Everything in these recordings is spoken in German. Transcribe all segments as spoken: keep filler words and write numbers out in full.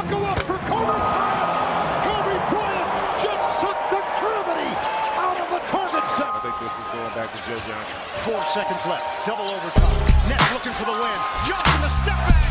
buckle up for Kobe Bryant. Kobe Bryant just sucked the gravity out of the target set. I think this is going back to Joe Johnson. Four seconds left. Double overtime. Nets looking for the win. Johnson the step back.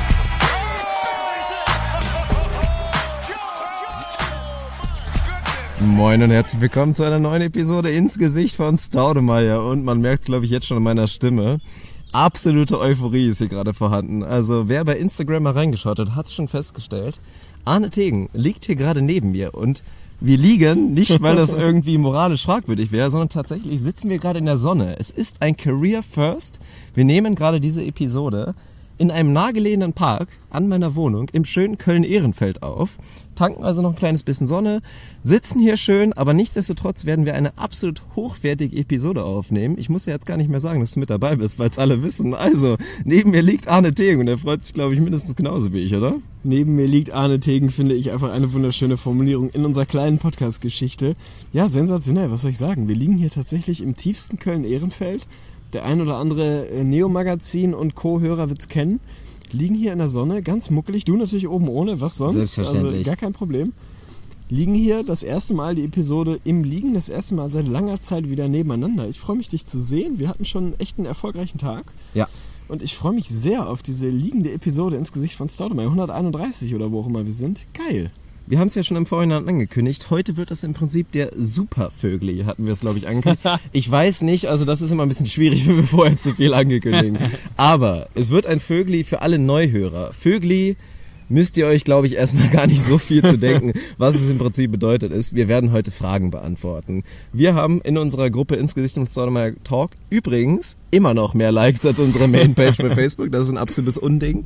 Moin und herzlich willkommen zu einer neuen Episode ins Gesicht von Staudemeyer. Und man merkt es, glaube ich, jetzt schon an meiner Stimme. Absolute Euphorie ist hier gerade vorhanden. Also wer bei Instagram mal reingeschaut hat, hat es schon festgestellt. Arne Tegen liegt hier gerade neben mir und wir liegen, nicht weil das irgendwie moralisch fragwürdig wäre, sondern tatsächlich sitzen wir gerade in der Sonne. Es ist ein Career First. Wir nehmen gerade diese Episode in einem nahegelegenen Park an meiner Wohnung im schönen Köln-Ehrenfeld auf, tanken also noch ein kleines bisschen Sonne, sitzen hier schön, aber nichtsdestotrotz werden wir eine absolut hochwertige Episode aufnehmen. Ich muss ja jetzt gar nicht mehr sagen, dass du mit dabei bist, weil es alle wissen. Also, neben mir liegt Arne Tegen und er freut sich, glaube ich, mindestens genauso wie ich, oder? Neben mir liegt Arne Tegen, finde ich einfach eine wunderschöne Formulierung in unserer kleinen Podcast-Geschichte. Ja, sensationell, was soll ich sagen? Wir liegen hier tatsächlich im tiefsten Köln-Ehrenfeld. Der ein oder andere Neo-Magazin und Co-Hörer wird's kennen. Liegen hier in der Sonne, ganz muckelig. Du natürlich oben ohne, was sonst? Selbstverständlich. Also gar kein Problem. Liegen hier das erste Mal, die Episode im Liegen, das erste Mal seit langer Zeit wieder nebeneinander. Ich freue mich, dich zu sehen. Wir hatten schon echt einen erfolgreichen Tag. Ja. Und ich freue mich sehr auf diese liegende Episode ins Gesicht von Staudemeyer. hunderteinunddreißig oder wo auch immer wir sind. Geil. Wir haben es ja schon im Vorhinein angekündigt. Heute wird das im Prinzip der Supervögli, hatten wir es, glaube ich, angekündigt. Ich weiß nicht, also das ist immer ein bisschen schwierig, wenn wir vorher zu viel ankündigen. Aber es wird ein Vögli für alle Neuhörer. Vögli müsst ihr euch, glaube ich, erstmal gar nicht so viel zu denken, was es im Prinzip bedeutet ist. Wir werden heute Fragen beantworten. Wir haben in unserer Gruppe ins Gesicht von Staudemeyer Talk übrigens immer noch mehr Likes als unsere Mainpage bei Facebook. Das ist ein absolutes Unding.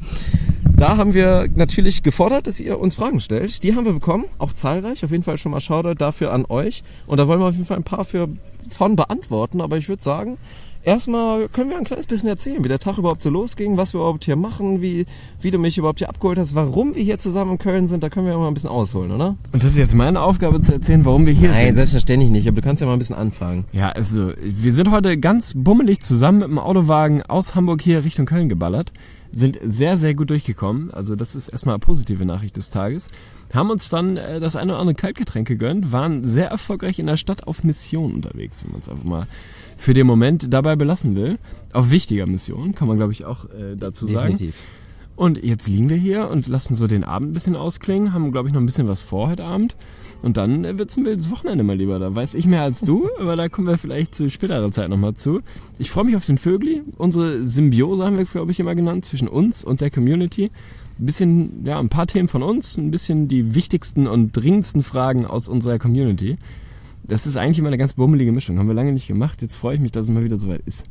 Da haben wir natürlich gefordert, dass ihr uns Fragen stellt. Die haben wir bekommen, auch zahlreich. Auf jeden Fall schon mal Shoutout dafür an euch. Und da wollen wir auf jeden Fall ein paar für, von beantworten. Aber ich würde sagen, erstmal können wir ein kleines bisschen erzählen, wie der Tag überhaupt so losging, was wir überhaupt hier machen, wie, wie du mich überhaupt hier abgeholt hast, warum wir hier zusammen in Köln sind. Da können wir mal ein bisschen ausholen, oder? Und das ist jetzt meine Aufgabe zu erzählen, warum wir hier Nein, sind? Nein, selbstverständlich nicht. Aber du kannst ja mal ein bisschen anfangen. Ja, also wir sind heute ganz bummelig zusammen mit dem Autowagen aus Hamburg hier Richtung Köln geballert. Sind sehr, sehr gut durchgekommen. Also das ist erstmal eine positive Nachricht des Tages. Haben uns dann äh, das eine oder andere Kaltgetränk gegönnt, waren sehr erfolgreich in der Stadt auf Mission unterwegs, wenn man es einfach mal für den Moment dabei belassen will. Auf wichtiger Mission, kann man glaube ich auch äh, dazu sagen. Definitiv. Und jetzt liegen wir hier und lassen so den Abend ein bisschen ausklingen, haben glaube ich noch ein bisschen was vor heute Abend. Und dann wird's ein wildes Wochenende mal lieber. Da weiß ich mehr als du, aber da kommen wir vielleicht zu späterer Zeit nochmal zu. Ich freue mich auf den Vögli. Unsere Symbiose haben wir es, glaube ich, immer genannt, zwischen uns und der Community. Ein bisschen, ja, ein paar Themen von uns, ein bisschen die wichtigsten und dringendsten Fragen aus unserer Community. Das ist eigentlich immer eine ganz bummelige Mischung. Haben wir lange nicht gemacht. Jetzt freue ich mich, dass es mal wieder soweit ist.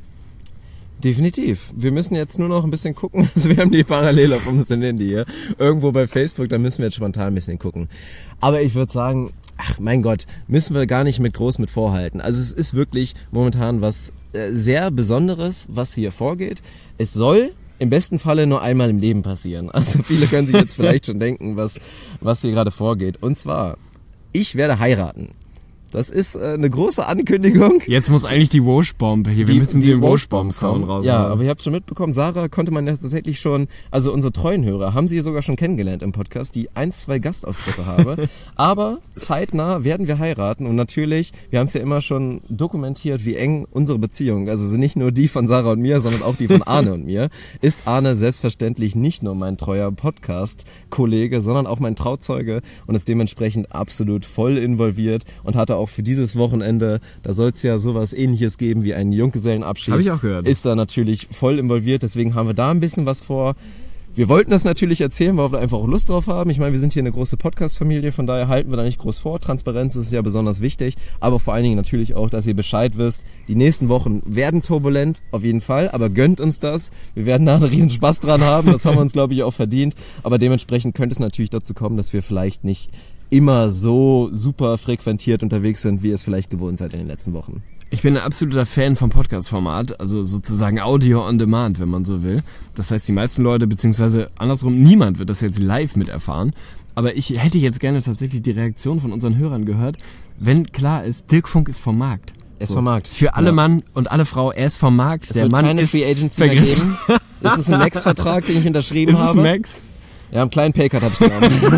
Definitiv. Wir müssen jetzt nur noch ein bisschen gucken. Also wir haben die parallel auf unserem Handy hier. Irgendwo bei Facebook, da müssen wir jetzt spontan ein bisschen gucken. Aber ich würde sagen, ach mein Gott, müssen wir gar nicht mit groß mit vorhalten. Also es ist wirklich momentan was sehr Besonderes, was hier vorgeht. Es soll im besten Falle nur einmal im Leben passieren. Also viele können sich jetzt vielleicht schon denken, was, was hier gerade vorgeht. Und zwar, ich werde heiraten. Das ist äh, eine große Ankündigung. Jetzt muss eigentlich die Washbomb hier. Wir die, müssen die den Washbomb-Sound raus. Ja, aber ihr habt schon mitbekommen, Sarah konnte man ja tatsächlich schon, also unsere treuen Hörer haben sie sogar schon kennengelernt im Podcast, die ein, zwei Gastauftritte habe. Aber zeitnah werden wir heiraten und natürlich, wir haben es ja immer schon dokumentiert, wie eng unsere Beziehung, also nicht nur die von Sarah und mir, sondern auch die von Arne und mir, ist Arne selbstverständlich nicht nur mein treuer Podcast-Kollege, sondern auch mein Trauzeuge und ist dementsprechend absolut voll involviert und hatte auch für dieses Wochenende, da soll es ja sowas Ähnliches geben wie einen Junggesellenabschied. Habe ich auch gehört. Ist da natürlich voll involviert, deswegen haben wir da ein bisschen was vor. Wir wollten das natürlich erzählen, weil wir einfach auch Lust drauf haben. Ich meine, wir sind hier eine große Podcast-Familie, von daher halten wir da nicht groß vor. Transparenz ist ja besonders wichtig, aber vor allen Dingen natürlich auch, dass ihr Bescheid wisst. Die nächsten Wochen werden turbulent, auf jeden Fall, aber gönnt uns das. Wir werden da einen riesen Spaß dran haben, das haben wir uns, glaube ich, auch verdient. Aber dementsprechend könnte es natürlich dazu kommen, dass wir vielleicht nicht immer so super frequentiert unterwegs sind, wie ihr es vielleicht gewohnt seid in den letzten Wochen. Ich bin ein absoluter Fan vom Podcast-Format, also sozusagen Audio on Demand, wenn man so will. Das heißt, die meisten Leute, beziehungsweise andersrum, niemand wird das jetzt live miterfahren. Aber ich hätte jetzt gerne tatsächlich die Reaktion von unseren Hörern gehört, wenn klar ist, Dirk Funk ist vom Markt. Er ist so. vom Markt. Für alle ja. Mann und alle Frau, er ist vom Markt. Es der wird Mann keine ist Free Agency mehr geben. Das ist ein Max-Vertrag, den ich unterschrieben ist habe. Ist es Max? Ja, einen kleinen Paycut habe ich genommen.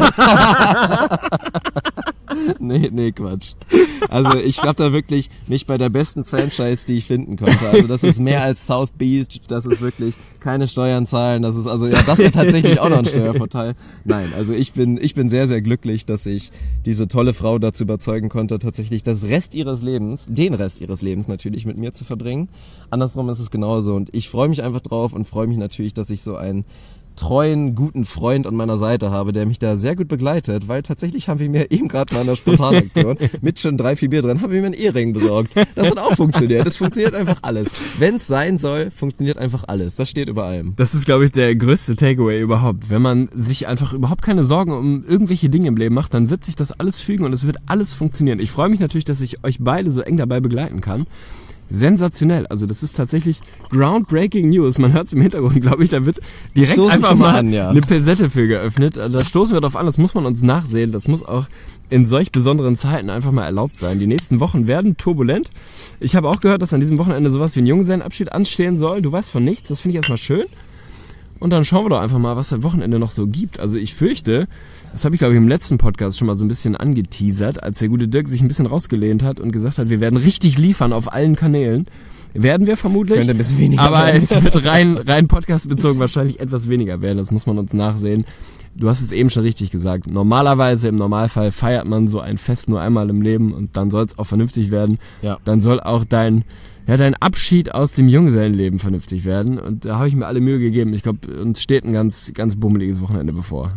Nee, nee, Quatsch. Also ich habe da wirklich mich bei der besten Franchise, die ich finden konnte. Also das ist mehr als South Beach, das ist wirklich keine Steuern zahlen, das ist also ja, das wäre tatsächlich auch noch ein Steuervorteil. Nein, also ich bin ich bin sehr sehr glücklich, dass ich diese tolle Frau dazu überzeugen konnte, tatsächlich das Rest ihres Lebens, den Rest ihres Lebens natürlich mit mir zu verbringen. Andersrum ist es genauso und ich freue mich einfach drauf und freue mich natürlich, dass ich so einen treuen, guten Freund an meiner Seite habe, der mich da sehr gut begleitet, weil tatsächlich haben wir mir eben gerade mal in einer Spontanaktion mit schon drei, vier Bier drin, haben wir mir einen Ehering besorgt. Das hat auch funktioniert. Das funktioniert einfach alles. Wenn es sein soll, funktioniert einfach alles. Das steht über allem. Das ist, glaube ich, der größte Takeaway überhaupt. Wenn man sich einfach überhaupt keine Sorgen um irgendwelche Dinge im Leben macht, dann wird sich das alles fügen und es wird alles funktionieren. Ich freue mich natürlich, dass ich euch beide so eng dabei begleiten kann. Sensationell, also das ist tatsächlich groundbreaking News. Man hört es im Hintergrund, glaube ich, da wird direkt Stoßen einfach schon mal mal an, ja. eine Pilsette für geöffnet. Da stoßen wir drauf an, das muss man uns nachsehen. Das muss auch in solch besonderen Zeiten einfach mal erlaubt sein. Die nächsten Wochen werden turbulent. Ich habe auch gehört, dass an diesem Wochenende sowas wie ein Junggesellenabschied anstehen soll. Du weißt von nichts, das finde ich erstmal schön. Und dann schauen wir doch einfach mal, was das Wochenende noch so gibt. Also ich fürchte, das habe ich glaube ich im letzten Podcast schon mal so ein bisschen angeteasert, als der gute Dirk sich ein bisschen rausgelehnt hat und gesagt hat, wir werden richtig liefern auf allen Kanälen. Werden wir vermutlich, Könnte ein bisschen weniger aber werden. es wird rein, rein podcastbezogen wahrscheinlich etwas weniger werden. Das muss man uns nachsehen. Du hast es eben schon richtig gesagt. Normalerweise, im Normalfall feiert man so ein Fest nur einmal im Leben und dann soll es auch vernünftig werden. Ja. Dann soll auch dein... Ja, dein Abschied aus dem Junggesellenleben vernünftig werden. Und da habe ich mir alle Mühe gegeben. Ich glaube, uns steht ein ganz, ganz bummeliges Wochenende bevor.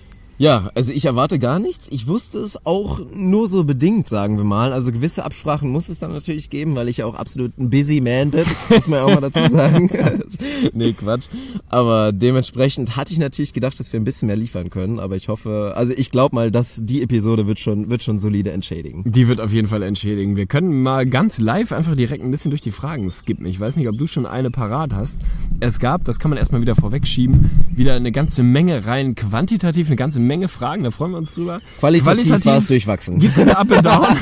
Ja, also ich erwarte gar nichts. Ich wusste es auch nur so bedingt, sagen wir mal. Also gewisse Absprachen muss es dann natürlich geben, weil ich ja auch absolut ein busy man bin, muss man ja auch mal dazu sagen. Nee, Quatsch. Aber dementsprechend hatte ich natürlich gedacht, dass wir ein bisschen mehr liefern können. Aber ich hoffe, also ich glaube mal, dass die Episode wird schon, wird schon solide entschädigen. Die wird auf jeden Fall entschädigen. Wir können mal ganz live einfach direkt ein bisschen durch die Fragen skippen. Ich weiß nicht, ob du schon eine parat hast. Es gab, das kann man erstmal wieder vorwegschieben, wieder eine ganze Menge rein quantitativ, eine ganze Menge Fragen, da freuen wir uns drüber. Qualitativ, Qualitativ war es durchwachsen. Gibt's ein Up and Down?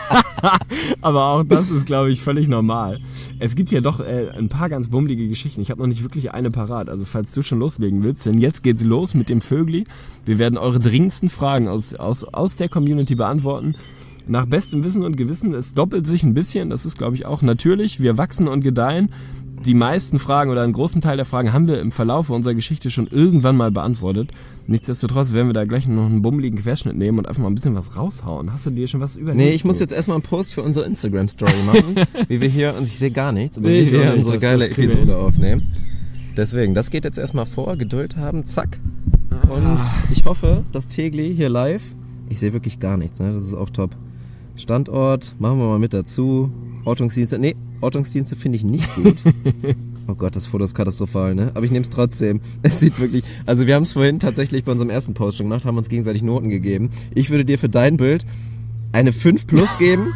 Aber auch das ist, glaube ich, völlig normal. Es gibt ja doch äh, ein paar ganz bummelige Geschichten. Ich habe noch nicht wirklich eine parat. Also falls du schon loslegen willst, denn jetzt geht's los mit dem Vögli. Wir werden eure dringendsten Fragen aus, aus, aus der Community beantworten. Nach bestem Wissen und Gewissen. Es doppelt sich ein bisschen. Das ist, glaube ich, auch natürlich. Wir wachsen und gedeihen. Die meisten Fragen oder einen großen Teil der Fragen haben wir im Verlauf unserer Geschichte schon irgendwann mal beantwortet. Nichtsdestotrotz werden wir da gleich noch einen bummeligen Querschnitt nehmen und einfach mal ein bisschen was raushauen. Hast du dir schon was überlegt? Nee, ich muss jetzt erstmal einen Post für unsere Instagram-Story machen, wie wir hier, und ich sehe gar nichts, aber Nee, wie wir ja, unsere das- geile das kriegen wir Episode aufnehmen. Deswegen, das geht jetzt erstmal vor, Geduld haben, zack. Und ich hoffe, dass Tegli hier live, ich sehe wirklich gar nichts, ne? Das ist auch top. Standort, machen wir mal mit dazu. Ortungsdienste, nee, Ortungsdienste finde ich nicht gut. Oh Gott, das Foto ist katastrophal, ne? Aber ich nehme es trotzdem. Es sieht wirklich, also wir haben es vorhin tatsächlich bei unserem ersten Post schon gemacht, haben uns gegenseitig Noten gegeben. Ich würde dir für dein Bild eine fünf plus geben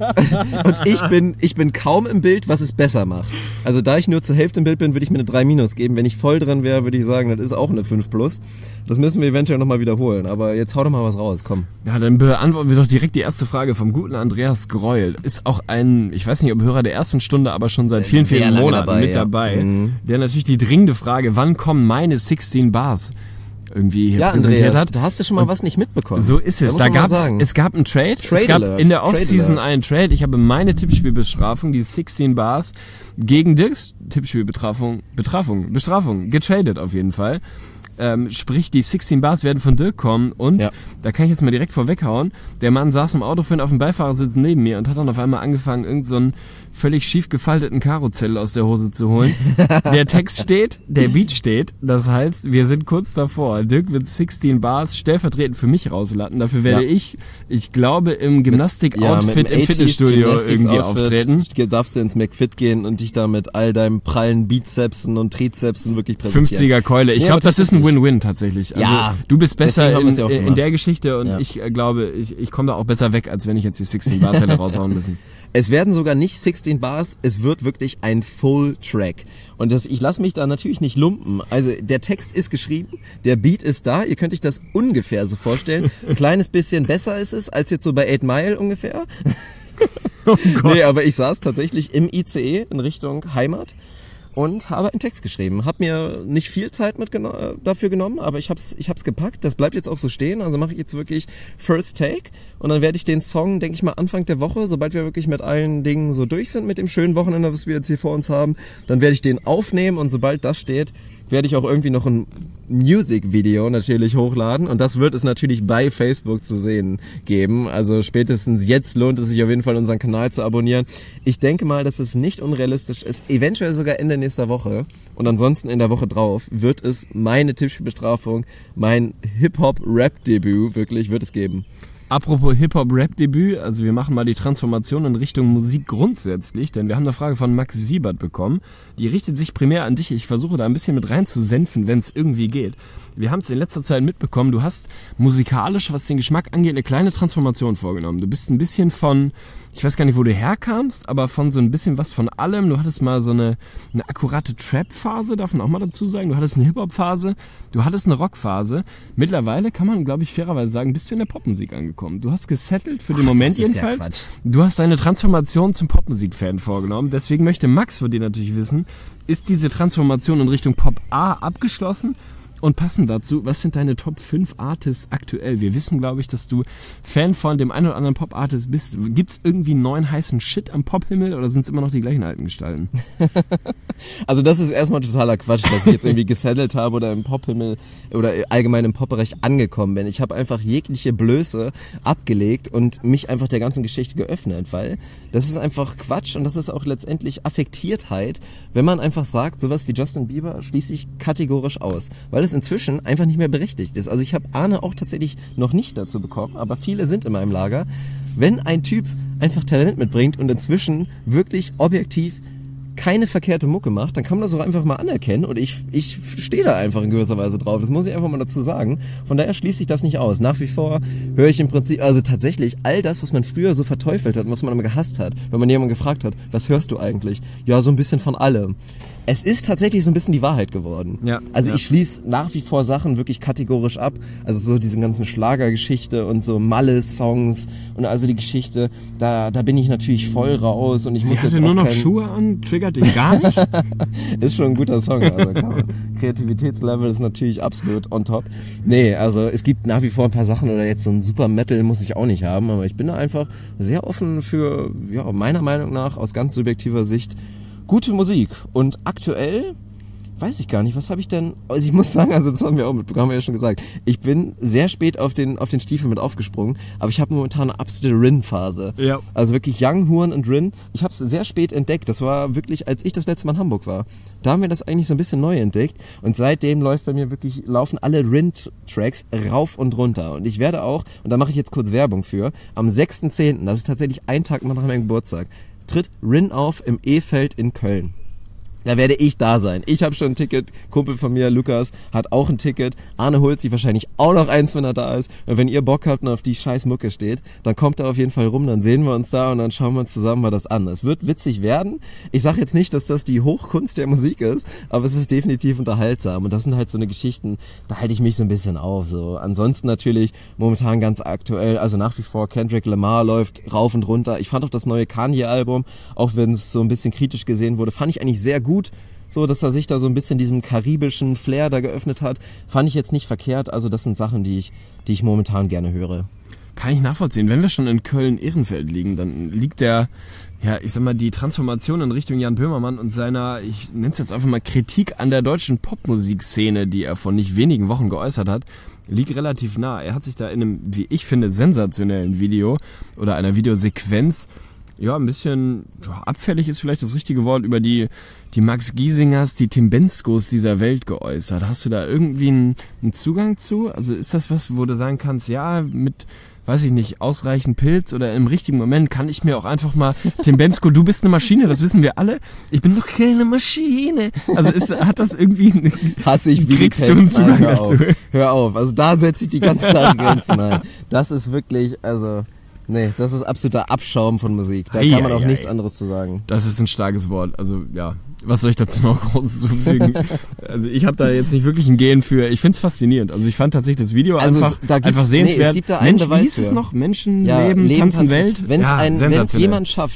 und ich bin, ich bin kaum im Bild, was es besser macht. Also da ich nur zur Hälfte im Bild bin, würde ich mir eine drei minus geben. Wenn ich voll drin wäre, würde ich sagen, das ist auch eine fünf plus. Das müssen wir eventuell nochmal wiederholen. Aber jetzt hau doch mal was raus, komm. Ja, dann beantworten wir doch direkt die erste Frage vom guten Andreas Greuel. Ist auch ein, ich weiß nicht, ob Hörer der ersten Stunde, aber schon seit vielen, Sehr vielen lange Monaten dabei, mit ja. dabei. Mhm. Der natürlich die dringende Frage, wann kommen meine sechzehn Bars, irgendwie hier Ja, präsentiert Andreas, hat. da hast du schon mal was nicht mitbekommen. So ist es. muss Da man mal gab's, sagen. es gab einen Trade. Trade es gab Alert. in der Trade Offseason Alert. einen Trade. Ich habe meine Tippspielbestrafung, die sechzehn Bars, gegen Dirks Tippspielbestrafung, Bestrafung, Bestrafung, getradet auf jeden Fall. Ähm, sprich, die sechzehn Bars werden von Dirk kommen und Ja. da kann ich jetzt mal direkt vorweghauen. Der Mann saß im Auto vorhin auf dem Beifahrersitz neben mir und hat dann auf einmal angefangen, irgend so einen völlig schief gefalteten Karozettel aus der Hose zu holen. Der Text steht, der Beat steht. Das heißt, wir sind kurz davor. Dirk wird sechzehn Bars stellvertretend für mich rauslatten. Dafür werde Ja. ich, ich glaube, im Ja, Gymnastik-Outfit mit dem im Fitnessstudio Gymnastics irgendwie Outfit auftreten. Darfst du ins McFit gehen und dich da mit all deinem prallen Bizepsen und Trizepsen wirklich präsentieren. fünfziger Keule. Ich Nee, glaube, aber das ist ein tatsächlich. Win-Win tatsächlich. Also, Ja, du bist besser deswegen haben in, wir's ja auch in gemacht. der Geschichte und Ja. ich äh, glaube, ich, ich komme da auch besser weg, als wenn ich jetzt die sechzehn Bars hätte raushauen müssen. Es werden sogar nicht sechzehn Bars, es wird wirklich ein Full Track. Und das, ich lasse mich da natürlich nicht lumpen. Also der Text ist geschrieben, der Beat ist da, ihr könnt euch das ungefähr so vorstellen. Ein kleines bisschen besser ist es, als jetzt so bei Eight Mile ungefähr. Oh Gott. Nee, aber ich saß tatsächlich im I C E in Richtung Heimat und habe einen Text geschrieben. Hab mir nicht viel Zeit mit geno- dafür genommen, aber ich hab's, ich hab's gepackt. Das bleibt jetzt auch so stehen, also mache ich jetzt wirklich First Take und dann werde ich den Song, denke ich mal, Anfang der Woche, sobald wir wirklich mit allen Dingen so durch sind mit dem schönen Wochenende, was wir jetzt hier vor uns haben, dann werde ich den aufnehmen und sobald das steht, werde ich auch irgendwie noch ein Music-Video natürlich hochladen und das wird es natürlich bei Facebook zu sehen geben. Also spätestens jetzt lohnt es sich auf jeden Fall, unseren Kanal zu abonnieren. Ich denke mal, dass es nicht unrealistisch ist, eventuell sogar Ende nächster Woche und ansonsten in der Woche drauf wird es meine Tippspielbestrafung, mein Hip-Hop-Rap-Debüt wirklich wird es geben. Apropos Hip-Hop-Rap-Debüt, also wir machen mal die Transformation in Richtung Musik grundsätzlich, denn wir haben eine Frage von Max Siebert bekommen. Die richtet sich primär an dich. Ich versuche da ein bisschen mit reinzusenfen, wenn es irgendwie geht. Wir haben es in letzter Zeit mitbekommen, du hast musikalisch, was den Geschmack angeht, eine kleine Transformation vorgenommen. Du bist ein bisschen von, ich weiß gar nicht, wo du herkamst, aber von so ein bisschen was von allem. Du hattest mal so eine, eine akkurate Trap-Phase, darf man auch mal dazu sagen. Du hattest eine Hip-Hop-Phase, du hattest eine Rock-Phase. Mittlerweile kann man, glaube ich, fairerweise sagen, bist du in der Popmusik angekommen. Du hast gesettelt, für den Ach, Moment das ist jedenfalls. Ja Quatsch. Du hast eine Transformation zum Popmusik-Fan vorgenommen. Deswegen möchte Max von dir natürlich wissen, ist diese Transformation in Richtung Pop A abgeschlossen? Und passend dazu, was sind deine Top fünf Artists aktuell? Wir wissen, glaube ich, dass du Fan von dem einen oder anderen Pop-Artist bist. Gibt's irgendwie neuen heißen Shit am Pop-Himmel oder sind es immer noch die gleichen alten Gestalten? Also das ist erstmal totaler Quatsch, dass ich jetzt irgendwie gesettelt habe oder im Pop-Himmel oder allgemein im Pop-Bereich angekommen bin. Ich habe einfach jegliche Blöße abgelegt und mich einfach der ganzen Geschichte geöffnet, weil das ist einfach Quatsch und das ist auch letztendlich Affektiertheit, wenn man einfach sagt, sowas wie Justin Bieber schließe ich kategorisch aus, weil es inzwischen einfach nicht mehr berechtigt ist. Also ich habe Arne auch tatsächlich noch nicht dazu bekommen, aber viele sind in meinem Lager. Wenn ein Typ einfach Talent mitbringt und inzwischen wirklich objektiv keine verkehrte Mucke macht, dann kann man das auch einfach mal anerkennen und ich, ich stehe da einfach in gewisser Weise drauf. Das muss ich einfach mal dazu sagen. Von daher schließe ich das nicht aus. Nach wie vor höre ich im Prinzip, also tatsächlich all das, was man früher so verteufelt hat und was man immer gehasst hat, wenn man jemanden gefragt hat, was hörst du eigentlich? Ja, so ein bisschen von allem. Es ist tatsächlich so ein bisschen die Wahrheit geworden. Ja, also ja. ich schließe nach wie vor Sachen wirklich kategorisch ab. Also so diese ganzen Schlagergeschichte und so Malle-Songs und also die Geschichte, da, da bin ich natürlich voll raus und ich Sie muss hatte jetzt auch nur noch kein, Schuhe an, triggert dich gar nicht? ist schon ein guter Song. Also kann man, Kreativitätslevel ist natürlich absolut on top. Nee, also es gibt nach wie vor ein paar Sachen oder jetzt so ein Super Metal muss ich auch nicht haben, aber ich bin da einfach sehr offen für, ja, meiner Meinung nach aus ganz subjektiver Sicht gute Musik. Und aktuell weiß ich gar nicht, was habe ich denn, also ich muss sagen, also das haben wir auch mitbekommen, haben wir ja schon gesagt, ich bin sehr spät auf den auf den Stiefel mit aufgesprungen, aber ich habe momentan eine absolute Rin-Phase. Ja. Also wirklich Young, Horn und Rin. Ich habe es sehr spät entdeckt, das war wirklich, als ich das letzte Mal in Hamburg war. Da haben wir das eigentlich so ein bisschen neu entdeckt und seitdem läuft bei mir wirklich, laufen alle Rin-Tracks rauf und runter und ich werde auch, und da mache ich jetzt kurz Werbung für, am sechsten zehnten, das ist tatsächlich ein Tag nach meinem Geburtstag, tritt Rin auf im E-Feld in Köln. Da werde ich da sein. Ich habe schon ein Ticket. Kumpel von mir, Lukas, hat auch ein Ticket. Arne holt sich wahrscheinlich auch noch eins, wenn er da ist. Und wenn ihr Bock habt und auf die scheiß Mucke steht, dann kommt er auf jeden Fall rum, dann sehen wir uns da und dann schauen wir uns zusammen mal das an. Es wird witzig werden. Ich sage jetzt nicht, dass das die Hochkunst der Musik ist, aber es ist definitiv unterhaltsam. Und das sind halt so eine Geschichten, da halte ich mich so ein bisschen auf. So. Ansonsten natürlich momentan ganz aktuell, also nach wie vor Kendrick Lamar läuft rauf und runter. Ich fand auch das neue Kanye-Album, auch wenn es so ein bisschen kritisch gesehen wurde, fand ich eigentlich sehr gut. gut, so dass er sich da so ein bisschen diesem karibischen Flair da geöffnet hat, fand ich jetzt nicht verkehrt. Also das sind Sachen, die ich, die ich momentan gerne höre. Kann ich nachvollziehen. Wenn wir schon in Köln-Ehrenfeld liegen, dann liegt der, ja, ich sag mal, die Transformation in Richtung Jan Böhmermann und seiner, ich nenne es jetzt einfach mal Kritik an der deutschen Popmusikszene, die er vor nicht wenigen Wochen geäußert hat, liegt relativ nah. Er hat sich da in einem, wie ich finde, sensationellen Video oder einer Videosequenz, ja, ein bisschen ja, abfällig ist vielleicht das richtige Wort, über die, die Max Giesingers, die Tim Benskos dieser Welt geäußert. Hast du da irgendwie einen, einen Zugang zu? Also ist das was, wo du sagen kannst, ja, mit, weiß ich nicht, ausreichend Pilz oder im richtigen Moment kann ich mir auch einfach mal, Tim Bensko, du bist eine Maschine, das wissen wir alle. Ich bin doch keine Maschine. Also ist, hat das irgendwie, Hasse ich wie kriegst du einen Zugang hör dazu? Auf, hör auf, also da setze ich die ganz klaren Grenzen. Nein, das ist wirklich, also... Nee, das ist absoluter Abschaum von Musik. Da Ei, kann man ei, auch ei. nichts anderes zu sagen. Das ist ein starkes Wort. Also ja, was soll ich dazu noch groß zufügen? Also ich habe da jetzt nicht wirklich ein Gehen für. Ich find's faszinierend. Also ich fand tatsächlich das Video Also einfach, es- da gibt's- einfach sehenswert. nee, es gibt da einen Mensch, Beweis wie hieß es für. noch? Menschen, Ja, Leben, Leben tanzen, tanzen. Welt. Wenn's ja, ein, wenn's sensationell. jemand schafft,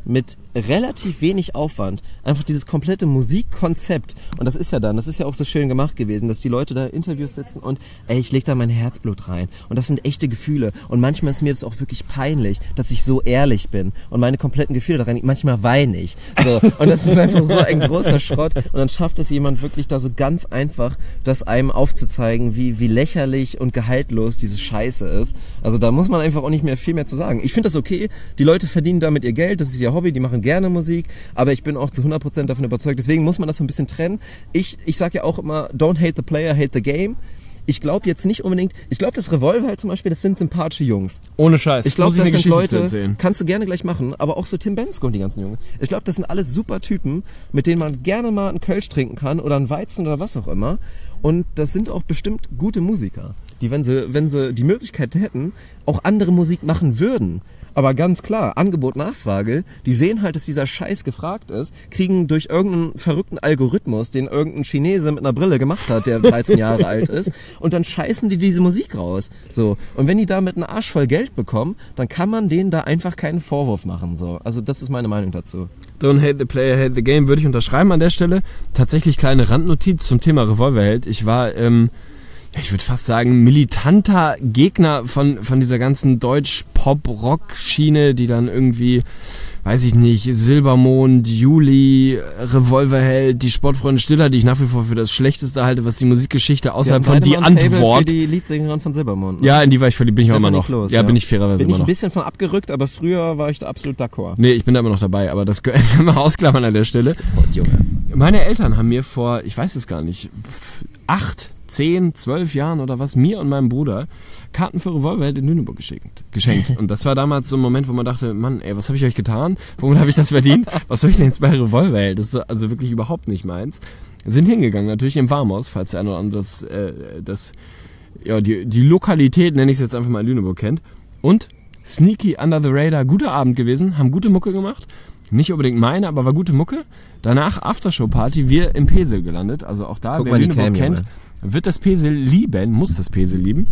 mit relativ wenig Aufwand einfach dieses komplette Musikkonzept, und das ist ja dann, das ist ja auch so schön gemacht gewesen, dass die Leute da in Interviews sitzen und ey, ich leg da mein Herzblut rein und das sind echte Gefühle und manchmal ist mir das auch wirklich peinlich, dass ich so ehrlich bin und meine kompletten Gefühle da rein, manchmal weine ich. So, und das ist einfach so ein großer Schrott und dann schafft es jemand wirklich da so ganz einfach, das einem aufzuzeigen, wie, wie lächerlich und gehaltlos diese Scheiße ist. Also da muss man einfach auch nicht mehr viel mehr zu sagen. Ich finde das okay, die Leute verdienen damit ihr Geld, das ist ihr Hobby, die machen gerne Musik, aber ich bin auch zu hundert Prozent davon überzeugt, deswegen muss man das so ein bisschen trennen. Ich, ich sage ja auch immer, don't hate the player, hate the game. Ich glaube jetzt nicht unbedingt, ich glaube, das Revolver halt zum Beispiel, das sind sympathische Jungs. Ohne Scheiß. Ich glaube, das sind Leute, kannst du gerne gleich machen, aber auch so Tim Bensko und die ganzen Jungs. Ich glaube, das sind alles super Typen, mit denen man gerne mal einen Kölsch trinken kann oder einen Weizen oder was auch immer. Und das sind auch bestimmt gute Musiker, die, wenn sie, wenn sie die Möglichkeit hätten, auch andere Musik machen würden. Aber ganz klar, Angebot, Nachfrage, die sehen halt, dass dieser Scheiß gefragt ist, kriegen durch irgendeinen verrückten Algorithmus, den irgendein Chinese mit einer Brille gemacht hat, der dreizehn Jahre alt ist, und dann scheißen die diese Musik raus. So. Und wenn die damit einen Arsch voll Geld bekommen, dann kann man denen da einfach keinen Vorwurf machen. So. Also das ist meine Meinung dazu. Don't hate the player, hate the game, würde ich unterschreiben an der Stelle. Tatsächlich kleine Randnotiz zum Thema Revolverheld. Ich war, ähm, ich würde fast sagen, militanter Gegner von, von dieser ganzen Deutsch-Pop-Rock-Schiene, die dann irgendwie, weiß ich nicht, Silbermond, Juli, Revolverheld, die Sportfreunde Stiller, die ich nach wie vor für das Schlechteste halte, was die Musikgeschichte außerhalb von Die Antwort. Für die Leadsängerin von Silbermond. Ne? Ja, in die war ich verliebt, bin ich auch immer noch. Los, ja, ja, bin ich fairerweise bin immer ich noch. Bin ich ein bisschen von abgerückt, aber früher war ich da absolut d'accord. Nee, ich bin da immer noch dabei, aber das können wir ausklammern an der Stelle. Support, Junge. Meine Eltern haben mir vor, ich weiß es gar nicht, acht, zehn, zwölf Jahren oder was, mir und meinem Bruder Karten für Revolverheld in Lüneburg geschenkt. geschenkt. Und das war damals so ein Moment, wo man dachte, Mann, ey, was habe ich euch getan? Womit habe ich das verdient? Was soll ich denn jetzt bei Revolverheld? Das ist also wirklich überhaupt nicht meins. Sind hingegangen, natürlich im Warmhaus, falls der eine oder andere das, äh, das ja, die, die Lokalität, nenne ich es jetzt einfach mal, in Lüneburg kennt. Und sneaky under the radar, guter Abend gewesen, haben gute Mucke gemacht. Nicht unbedingt meine, aber war gute Mucke. Danach Aftershow-Party, wir im Pesel gelandet. Also auch da, Guck wer mal, Lüneburg Cam, kennt, Junge. wird das Pesel lieben, muss das Pesel lieben.